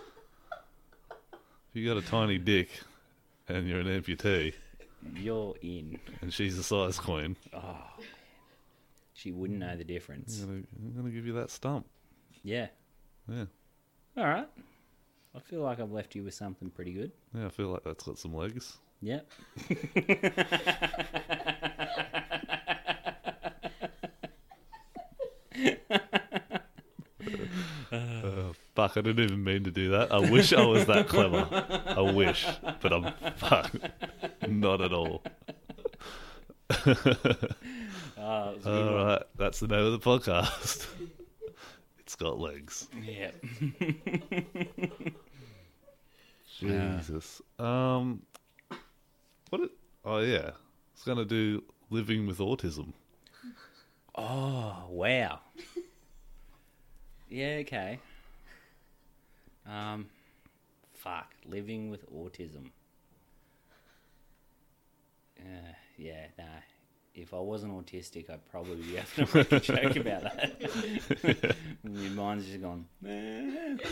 If you got a tiny dick and you're an amputee You're in. and she's a size queen, She wouldn't know the difference. I'm gonna give you that stump. Yeah. Yeah. All right. I feel like I've left you with something pretty good. Yeah, I feel like that's got some legs. Yep. Fuck, I didn't even mean to do that. I wish I was that clever. I wish. But I'm fuck. Not at all. Alright, that's the name of the podcast. It's got legs. Yeah. Jesus. What? Oh yeah, it's gonna do living with autism. Oh, wow. Yeah, okay. Fuck, living with autism. Yeah, nah. If I wasn't autistic, I'd probably be having to make a joke about that. Your mind's just gone, man.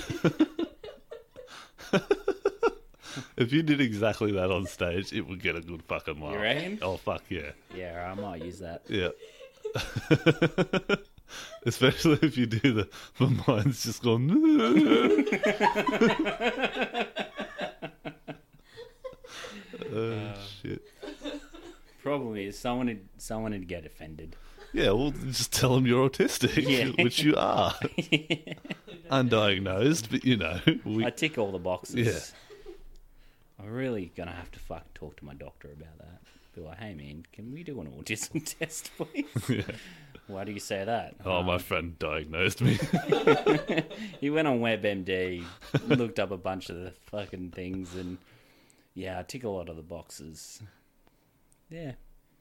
If you did exactly that on stage, it would get a good fucking laugh. You reckon? Oh fuck yeah. Yeah, I might use that. Yeah. Especially if you do the mind's just gone. Shit. Problem is, someone would get offended. Yeah, well, just tell them you're autistic, Yeah. which you are. Undiagnosed, but you know. I tick all the boxes. Yeah. I'm really gonna have to fucking talk to my doctor about that. Be like, hey man, can we do an autism test, please? Yeah. Why do you say that? Oh, my friend diagnosed me. He went on WebMD, looked up a bunch of the fucking things, and yeah, I tick a lot of the boxes. Yeah.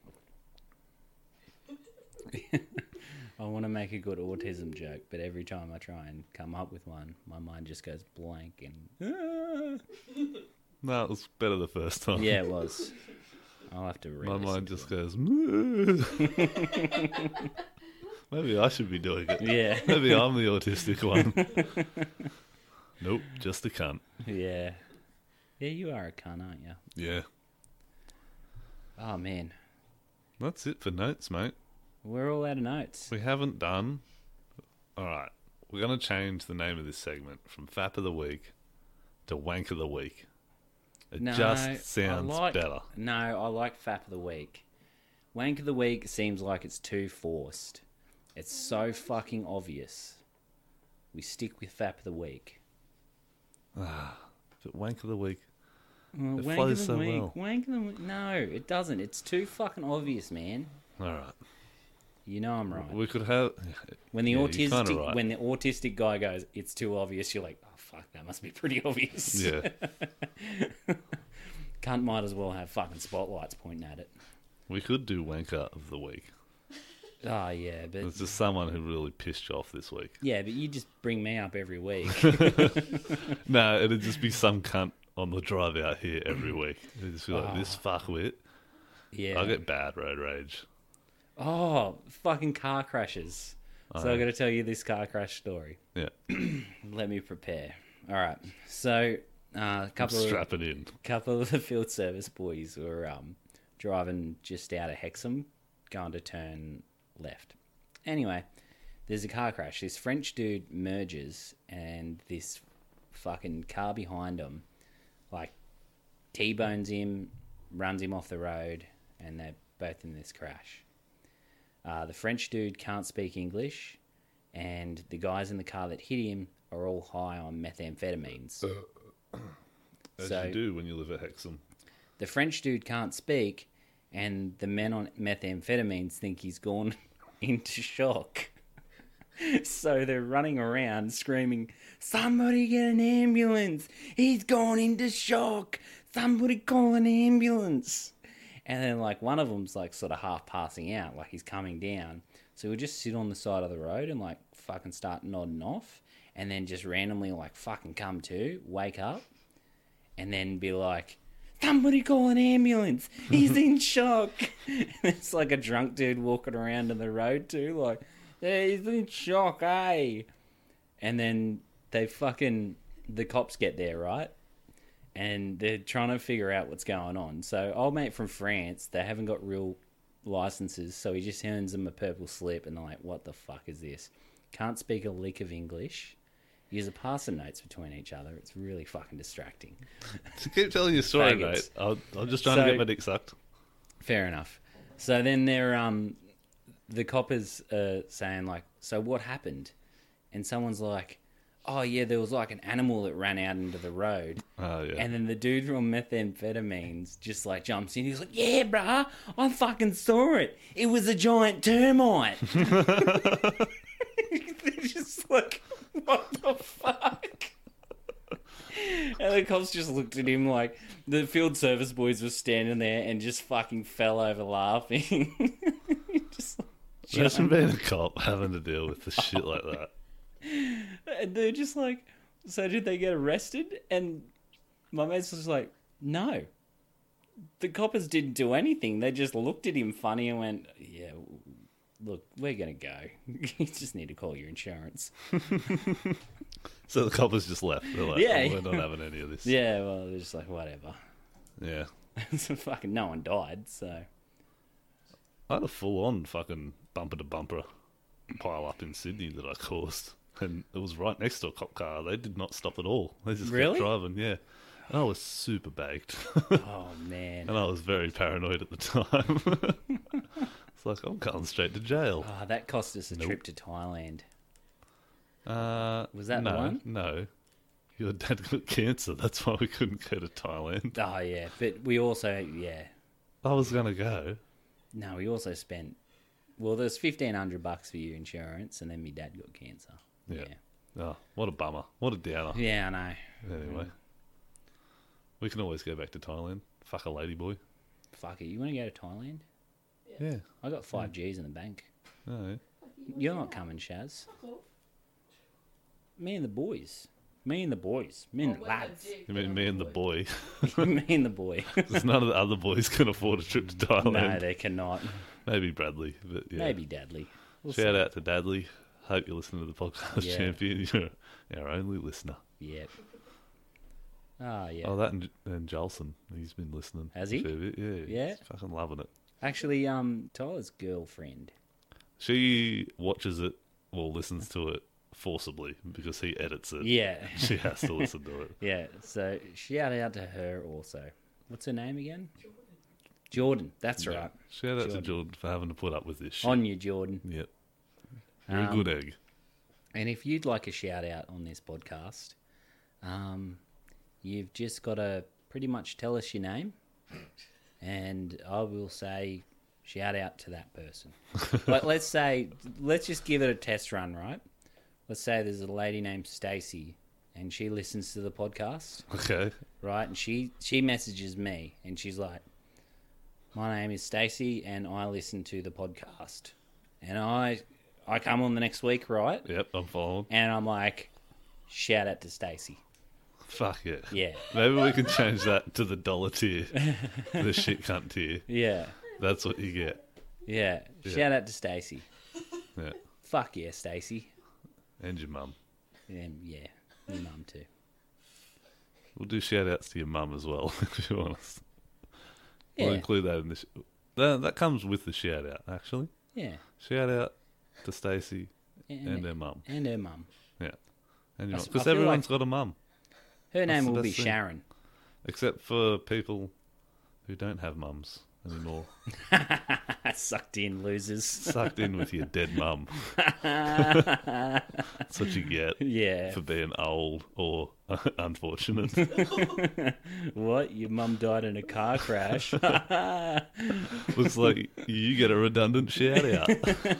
I want to make a good autism joke, but every time I try and come up with one, my mind just goes blank and... No, it was better the first time. Yeah, it was. I'll have to read My mind just goes. Maybe I should be doing it. Yeah. Maybe I'm the autistic one. Nope, just a cunt. Yeah. Yeah, you are a cunt, aren't you? Yeah. Oh, man. That's it for notes, mate. We're all out of notes. We haven't done. Alright. We're going to change the name of this segment from Fap of the Week to Wank of the Week. It just sounds better. No, I like Fap of the Week. Wank of the Week seems like it's too forced. It's so fucking obvious. We stick with Fap of the Week. But Wank of the Week. Well, It Wank flows of the so Week. well. Wank of the Week. No, it doesn't. It's too fucking obvious, man. Alright. You know I'm right. We could have. When the Yeah, you're kinda autistic right. when the autistic guy goes, it's too obvious, you're like, oh fuck, that must be pretty obvious. Yeah. Cunt might as well have fucking spotlights pointing at it. We could do Wanker of the Week. Oh yeah, but There's just someone who really pissed you off this week. yeah, but you just bring me up every week. No, it'd just be some cunt on the drive out here every week. It'd just be like, this fuckwit. Yeah. I get bad road rage. Oh, fucking car crashes. So I got to tell you this car crash story. Yeah. Let me prepare. All right. So Strap it in. couple of the field service boys were driving just out of Hexham, going to turn left. Anyway, there's a car crash. This French dude merges, and this fucking car behind him, like, T-bones him, runs him off the road, and they're both in this crash. The French dude can't speak English, and the guys in the car that hit him are all high on methamphetamines. As So- you do when you live at Hexham. The French dude can't speak, and the men on methamphetamines think he's gone into shock. So they're running around screaming, "Somebody get an ambulance! He's gone into shock! Somebody call an ambulance!" And then, like, one of them's, like, sort of half passing out, like he's coming down. So he'll just sit on the side of the road and, like, fucking start nodding off, and then just randomly, like, fucking come to, wake up, and then be like, "Somebody call an ambulance! He's in shock!" And it's like a drunk dude walking around in the road too, like, He's in shock, eh? And then the cops get there, right? And they're trying to figure out what's going on. So old mate from France, they haven't got real licenses, so he just hands them a purple slip, and they're like, what the fuck is this? Can't speak a lick of English. Use a passing notes between each other. It's really fucking distracting. To keep telling your story, Faggots. mate. I'm just trying to get my dick sucked. Fair enough. So then they're the coppers saying like, so what happened? And someone's like, oh yeah, there was like an animal that ran out into the road. Oh, yeah. And then the dude from methamphetamines just like jumps in. He's like, yeah, bruh, I fucking saw it. It was a giant termite. They're just like, what the fuck? And the cops just looked at him like the field service boys were standing there and just fucking fell over laughing. Just Imagine being a cop having to deal with the shit like that. And they're just like, so did they get arrested? And my mate's just like, no. The coppers didn't do anything. They just looked at him funny and went, yeah, look, we're going to go. You just need to call your insurance. So the coppers just left. They're like, Yeah. oh, we're not having any of this. Yeah, well, they're just like, whatever. Yeah. So fucking no one died, so. I had a full-on fucking bumper-to-bumper pile up in Sydney that I caused. And it was right next to a cop car. They did not stop at all. They just Really? kept driving, yeah. And I was super baked. Oh, man. And I was very paranoid at the time. It's like, I'm going straight to jail. Oh, that cost us a Nope. trip to Thailand. Was that the one? No. Your dad got cancer. That's why we couldn't go to Thailand. Oh, yeah. But we also, I was going to go. No, we also spent. Well, there's $1,500 for your insurance, and then my dad got cancer. Yeah. Oh, what a bummer. What a downer. Yeah, I know. Anyway. We can always go back to Thailand. Fuck a ladyboy. Fuck it. You want to go to Thailand? Yeah. I got 5 G's in the bank. No. You're not coming, Shaz. Me and the boys. Me and the boys. Me and the lads. You mean me and the boy? Me and the boy. Because none of the other boys can afford a trip to Thailand. No, they cannot. Maybe Bradley, but yeah. Maybe Dadley. We'll Shout see. out to Dadley. Hope you're listening to the podcast, Yeah. champion. You're our only listener. Yep. Ah, yeah. Oh, that and Jolson. He's been listening. Has he? a fair bit. Yeah. Yeah? He's fucking loving it. Actually, Tyler's girlfriend. She watches it or listens to it forcibly because he edits it. Yeah. She has to listen to it. Yeah, so shout out to her also. What's her name again? Jordan. That's Yeah. right. Shout out to Jordan. Jordan for having to put up with this shit. On you, Jordan. Yep. You're a good egg. And if you'd like a shout out on this podcast, you've just got to pretty much tell us your name, and I will say shout out to that person. Like, let's just give it a test run, right? Let's say there's a lady named Stacy, and she listens to the podcast, Okay. right? And she messages me, and she's like, "My name is Stacy, and I listen to the podcast." And I come on the next week, right? Yep, I'm following. And I'm like, shout out to Stacy. Fuck yeah. Yeah. Maybe we can change that to the dollar tier. The shit cunt tier. Yeah. That's what you get. Yeah. Shout out to Stacy. Yeah. Fuck yeah, Stacy. And your mum. And yeah, your mum too. We'll do shout outs to your mum as well, if you want us. We'll Yeah. include that in this. That comes with the shout out, actually. Yeah. Shout out to Stacey and her mum. And her mum. Yeah. And your I mum. Because feel everyone's like- got a mum. Her That's name the will be best thing. Sharon. Except for people who don't have mums anymore. Sucked in, losers. Sucked in with your dead mum. That's what you get Yeah. for being old or unfortunate. What? Your mum died in a car crash? Looks like you get a redundant shout out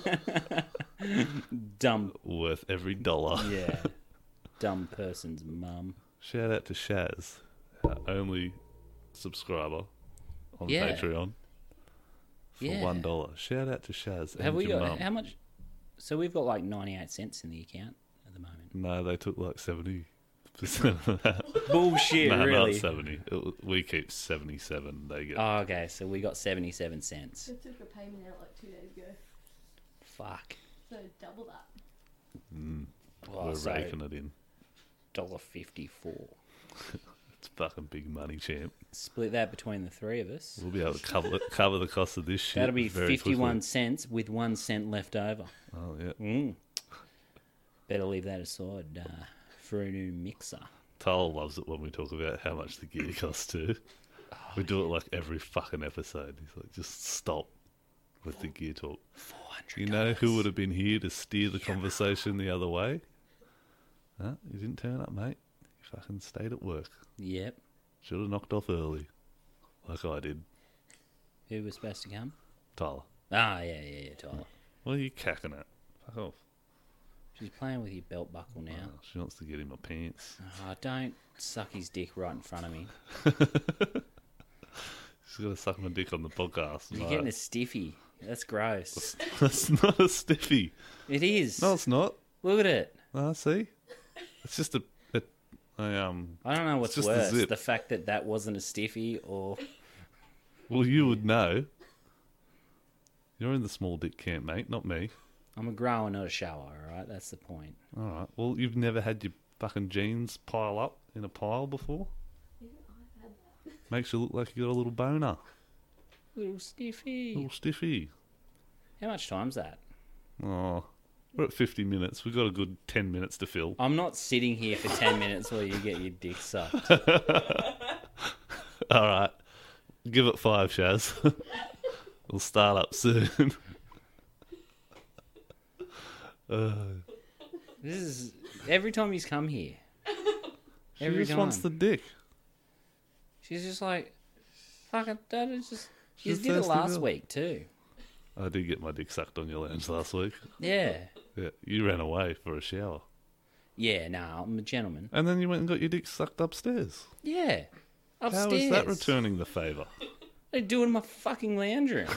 Dumb. worth every dollar. Yeah. Dumb person's mum. Shout out to Shaz, our only subscriber on Yeah. Patreon for Yeah. $1. Shout out to Shaz Have and we your got mum. how much? So we've got like 98 cents in the account at the moment. No, they took like 70% of that. Bullshit, No, really. not 70. We keep 77. They get. Oh, okay, so we got 77 cents. I took a payment out like 2 days ago. Fuck. So double that. Well, We're so raking it in. $1.54. It's fucking big money, champ. Split that between the three of us. We'll be able to cover the cost of this shit. That'll be very 51 quickly. cents with 1 cent left over. Oh yeah. Better leave that aside for a new mixer. Tyler loves it when we talk about how much the gear costs too. We do it like every fucking episode. He's like, just stop with the gear talk. $400. You know who would have been here to steer the conversation the other way? Huh? You didn't turn up, mate. You fucking stayed at work. Yep. Should have knocked off early, like I did. Who was supposed to come? Tyler. Ah, yeah, Tyler. What are you cacking at? Fuck off. She's playing with your belt buckle now. Oh, she wants to get in my pants. Oh, don't suck his dick right in front of me. She's got to suck my dick on the podcast. You're Right. getting a stiffy. That's gross. That's not a stiffy. It is. No, it's not. Look at it. Ah, see? It's just a I don't know what's just a worse, zip. the fact that that wasn't a stiffy or... well, you would know. You're in the small dick camp, mate, not me. I'm a grower, not a shower, alright? That's the point. All right. Well, you've never had your fucking jeans pile up in a pile before? I've had that. Makes you look like you got a little boner. Little stiffy. Little stiffy. How much time's that? Oh, we're at 50 minutes. We've got a good 10 minutes to fill. I'm not sitting here for 10 minutes while you get your dick sucked. All right. Give it 5, Shaz. We'll start up soon. This is... Every time he's come here. She Every just time. wants the dick. She's just like... Fucking... That is just... You She's did it thirsty last girl. week too. I did get my dick sucked on your lounge last week. Yeah. Yeah, you ran away for a shower. Yeah, no, I'm a gentleman. And then you went and got your dick sucked upstairs. Yeah. Upstairs. How is that returning the favour? They do it in my fucking lounge room.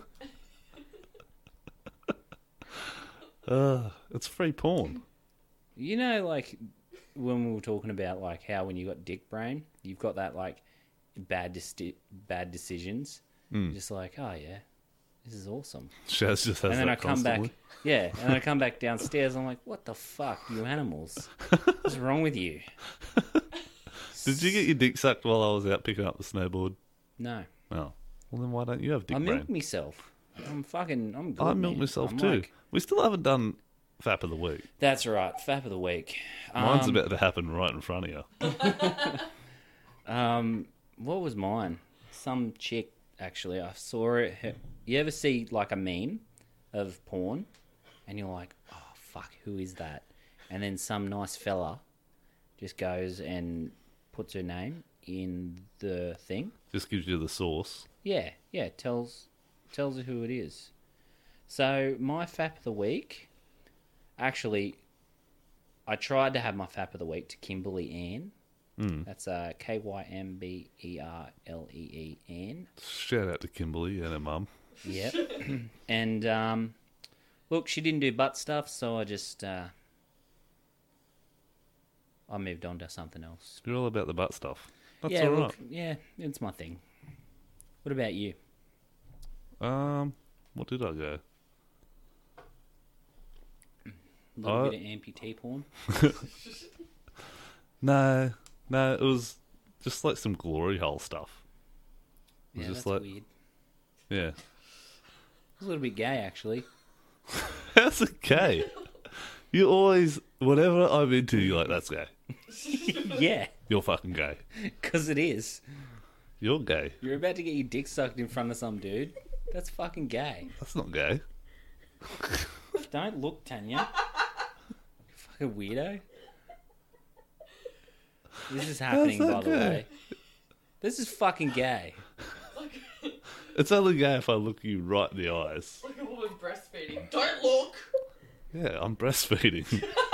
It's free porn. You know, like, when we were talking about, like, how when you got dick brain, you've got that, like, bad decisions. You're just like, oh, yeah, this is awesome. Shaz just has And then that I come back, constantly. yeah, and then I come back downstairs, I'm like, what the fuck, you animals? What's wrong with you? Did you get your dick sucked while I was out picking up the snowboard? No. Oh. Well, then why don't you have dick I brain? milk myself. I'm good, I milk man. myself I'm too. like, We still haven't done Fap of the Week. that's right, fap of the week. Mine's about to happen right in front of you. What was mine? Some chick, actually. I saw it. You ever see, like, a meme of porn? And you're like, oh, fuck, who is that? And then some nice fella just goes and puts her name in the thing. Just gives you the source. Yeah, tells her who it is. So, my Fap of the Week... Actually, I tried to have my Fap of the Week to Kimberly Ann. That's KymberleeN. Shout out to Kimberly and her mum. Yep. And, look, she didn't do butt stuff, so I just... I moved on to something else. You're all about the butt stuff. That's yeah, all right. look, yeah, it's my thing. What about you? What did I go? A little bit of amputee porn? No, it was just like some glory hole stuff. It was Yeah, just that's like, weird. yeah. It's a little bit gay, actually. How's it gay? You always, whatever I'm into, you're like, that's gay. Yeah, You're fucking gay. because it is. You're gay. You're about to get your dick sucked in front of some dude. That's fucking gay. That's not gay. Don't look, Tanya. You fucking weirdo. This is happening, that by the gay? way. This is fucking gay. It's only gay if I look you right in the eyes. Like a woman breastfeeding. Don't look! Yeah, I'm breastfeeding.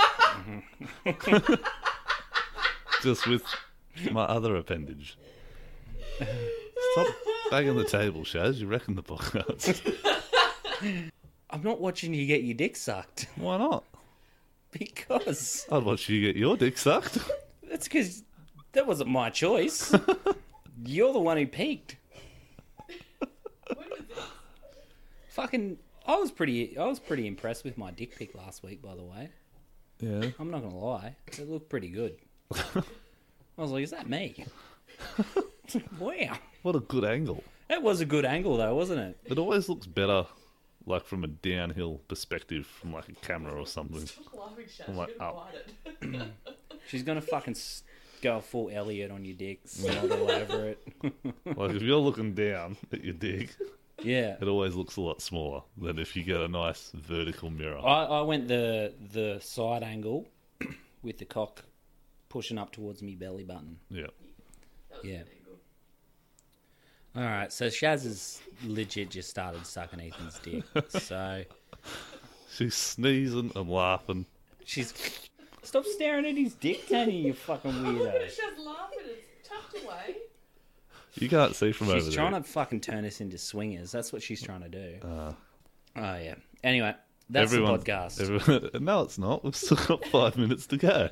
Just with my other appendage. Stop banging the table, Shaz. You reckon the podcast. I'm not watching you get your dick sucked. Why not? Because I'd watch you get your dick sucked. that's because that wasn't my choice. You're the one who peaked. When was this? Fucking, I was pretty impressed with my dick pic last week, by the way. Yeah. I'm not gonna lie, it looked pretty good. I was like, is that me? Wow. What a good angle. That was a good angle though, wasn't it? It always looks better, like from a downhill perspective, from like a camera or something. Stop laughing, Shaz. I'm You're like, gonna oh. bite it. She's gonna fucking go full Elliot on your dick, snot all over it. Like if you're looking down at your dick, Yeah. it always looks a lot smaller than if you get a nice vertical mirror. I went the side angle with the cock pushing up towards me belly button. Yeah. That was Yeah. an angle. All right, so Shaz has legit just started sucking Ethan's dick. So She's sneezing and laughing. she's stop staring at his dick, Tanya, you fucking weirdo. Shaz laughing. It's tucked away. You can't see from over She's there. trying to fucking turn us into swingers. That's what she's trying to do. Oh yeah. Anyway, that's the podcast. Everyone, no, it's not. We've still got 5 minutes to go.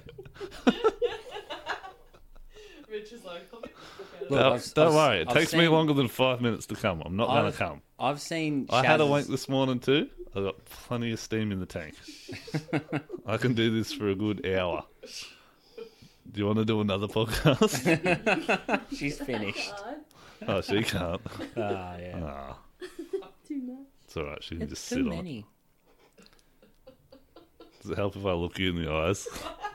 Rich is like, oh, Look, Don't worry. It I've takes me seen- longer than 5 minutes to come. I'm not going to I've- come. I've seen. I had a Shaz's- wank this morning too. I got plenty of steam in the tank. I can do this for a good hour. Do you want to do another podcast? She's finished. God, Oh, she can't. Ah, yeah. Ah, too much. it's all right. She can It's just too sit on it. many. Does it help if I look you in the eyes?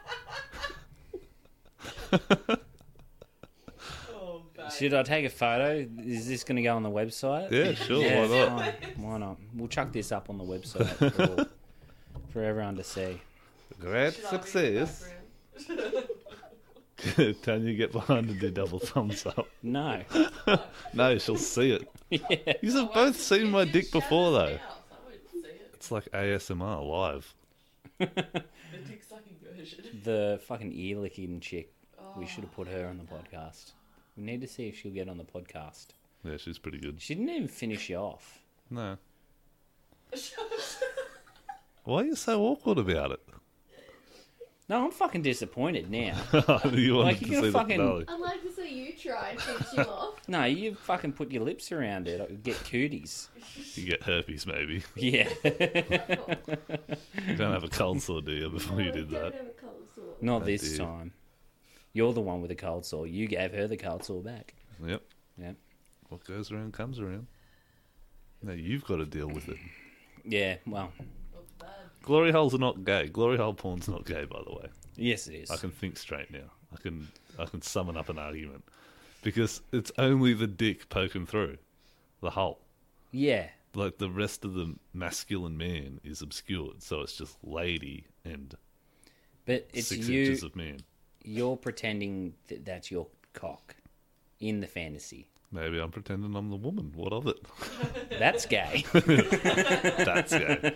oh, babe. Should I take a photo? Is this going to go on the website? Yeah, sure. Yeah, Why not? fine. Why not? We'll chuck this up on the website for everyone to see. Great Should I be in the success. background? Tanya, get behind and do double thumbs up. No. No, she'll see it. Yeah. You have both seen my dick before, though. Shaz's mouth. I won't see it. It's like ASMR live. The dick sucking version. The fucking ear licking chick. We should Oh, have put her on the podcast. We need to see if she'll get on the podcast. Yeah, she's pretty good. She didn't even finish you off. No. Why are you so awkward about it? No, I'm fucking disappointed now. You wanted Like, to you're gonna see fucking- the finale. I'd like to see you try and finish him off. No, you fucking put your lips around it. I'll get cooties. You get herpes, maybe. Yeah. You don't have a cold sore, do you, before you No, did I don't that? have a cold sore. Not Oh, this dear. time. You're the one with the cold sore. You gave her the cold sore back. Yep. Yep. What goes around comes around. Now you've got to deal with it. Yeah, well, Not bad. Glory holes are not gay. Glory hole porn's not gay, by the way. yes it is. I can think straight now. I can summon up an argument. Because it's only the dick poking through the hole. Yeah. Like the rest of the masculine man is obscured, so it's just lady and But it's 6 you. inches of man. You're pretending that that's your cock in the fantasy. Maybe I'm pretending I'm the woman. What of it? That's gay. That's gay.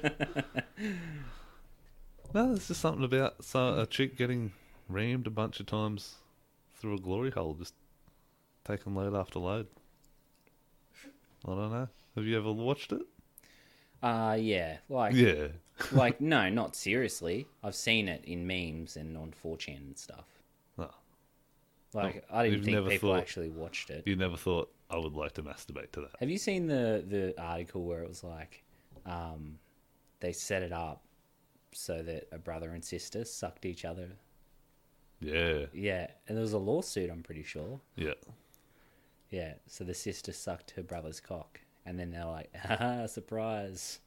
No, there's just something about a chick getting rammed a bunch of times through a glory hole, just taking load after load. I don't know. Have you ever watched it? Yeah. Like, Yeah. like no, not seriously. I've seen it in memes and on 4chan and stuff. Oh. Like, Oh, I didn't you've think never people thought- actually watched it. You never thought I would like to masturbate to that. Have you seen the article where it was like, they set it up so that a brother and sister sucked each other? Yeah. Yeah, and there was a lawsuit, I'm pretty sure. Yeah. Yeah, so the sister sucked her brother's cock, and then they're like, haha, surprise.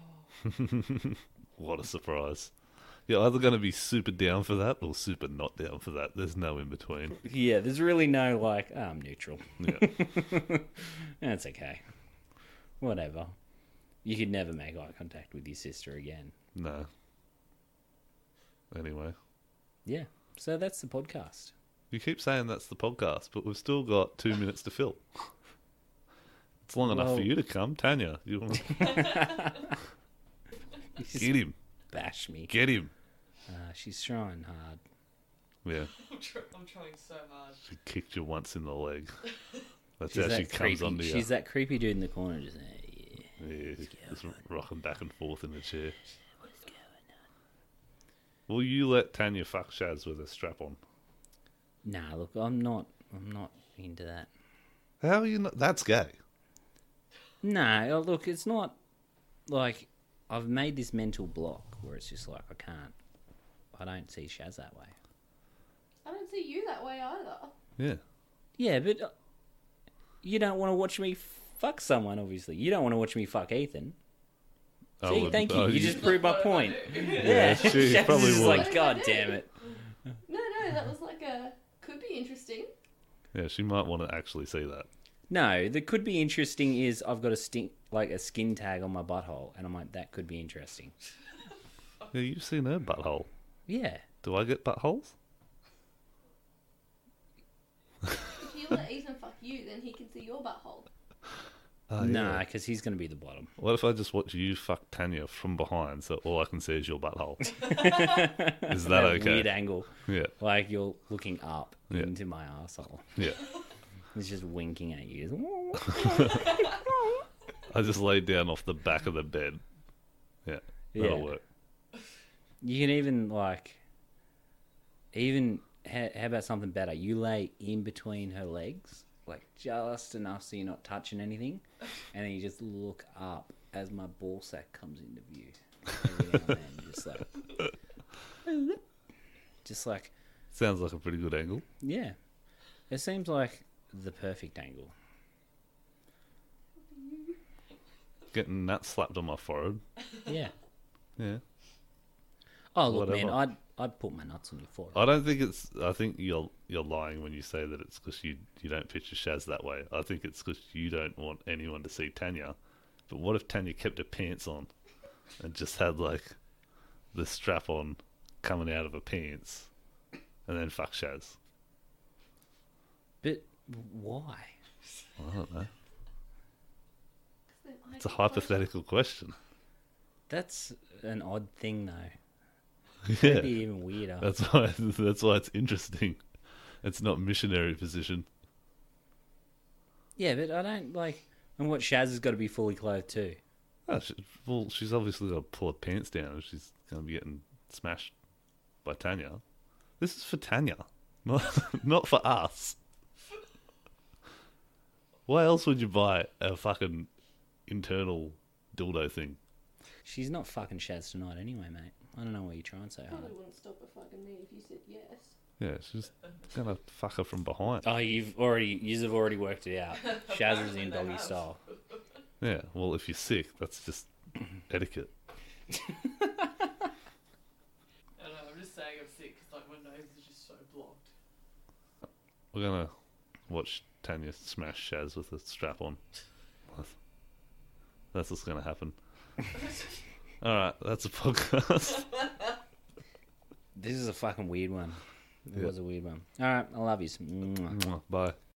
What a surprise. You're either going to be super down for that or super not down for that. There's no in between. Yeah, there's really no like, oh, I'm neutral. Yeah. That's okay. Whatever. You could never make eye contact with your sister again. No. Anyway. Yeah, so that's the podcast. You keep saying that's the podcast, but we've still got 2 minutes to fill. It's long enough Well- for you to come. Tanya, you want to You just get him. bash me. Get him. She's trying hard. Yeah. I'm trying so hard. She kicked you once in the leg. That's She's how she that comes creepy. onto you. She's that creepy dude in the corner. Just yeah. Yeah, just rocking back and forth in the chair. Will you let Tanya fuck Shaz with a strap on? Nah, look, I'm not into that. How are you not? That's gay. No, look, it's not. like, I've made this mental block where it's just like, I don't see Shaz that way. I don't see you that way either. Yeah. Yeah, but you don't want to watch me fuck someone, obviously. You don't want to watch me fuck Ethan. I See, would- thank you. oh, You just proved my point. Yeah, she Shaz probably is would. like, God damn it. No, that was like could be interesting. Yeah, she might want to actually see that. No, that could be interesting is I've got a skin tag on my butthole, and I'm like, that could be interesting. Yeah, you've seen her butthole. Yeah. Do I get buttholes? If you let Ethan fuck you, then he can see your butthole. Oh, Nah, yeah. because he's going to be the bottom. What if I just watch you fuck Tanya from behind, so all I can see is your butthole? Is that okay? Weird angle. Yeah, Like you're looking up Yeah. into my arsehole. yeah. It's just winking at you. I just laid down off the back of the bed. Yeah, that'll Yeah. work. You can even, like... How about something better? You lay in between her legs, like just enough so you're not touching anything, and then you just look up as my ball sack comes into view. Every now and then, just like, Sounds like a pretty good angle. yeah. It seems like the perfect angle. Getting that slapped on my forehead. Yeah. Yeah. Oh, look, Whatever. man, I'd put my nuts on your forehead. I don't think it's. I think you're lying when you say that it's because you don't picture Shaz that way. I think it's because you don't want anyone to see Tanya. But what if Tanya kept her pants on and just had like the strap on coming out of her pants, and then fuck Shaz? But why? I don't know. Then I It's a get hypothetical question. That's an odd thing, though. Yeah, Maybe even weirder. that's why. That's why it's interesting. It's not missionary position. Yeah, but I don't like. And what Shaz has got to be fully clothed too. Oh, well, she's obviously got to pull her pants down if she's going to be getting smashed by Tanya. This is for Tanya, not for us. Why else would you buy a fucking internal dildo thing? She's not fucking Shaz tonight anyway, mate. I don't know why you're trying so hard. Probably wouldn't stop her fucking me if you said yes. Yeah, she's going to fuck her from behind. Oh, you've already worked it out. Shaz is in doggy style. Yeah, well, if you're sick, that's just etiquette. I don't know, I'm just saying I'm sick because like my nose is just so blocked. We're going to watch Tanya smash Shaz with a strap on. That's what's going to happen. Alright, that's a podcast. This is a fucking weird one. It Yeah. was a weird one. All right, I love you. Mwah. Bye.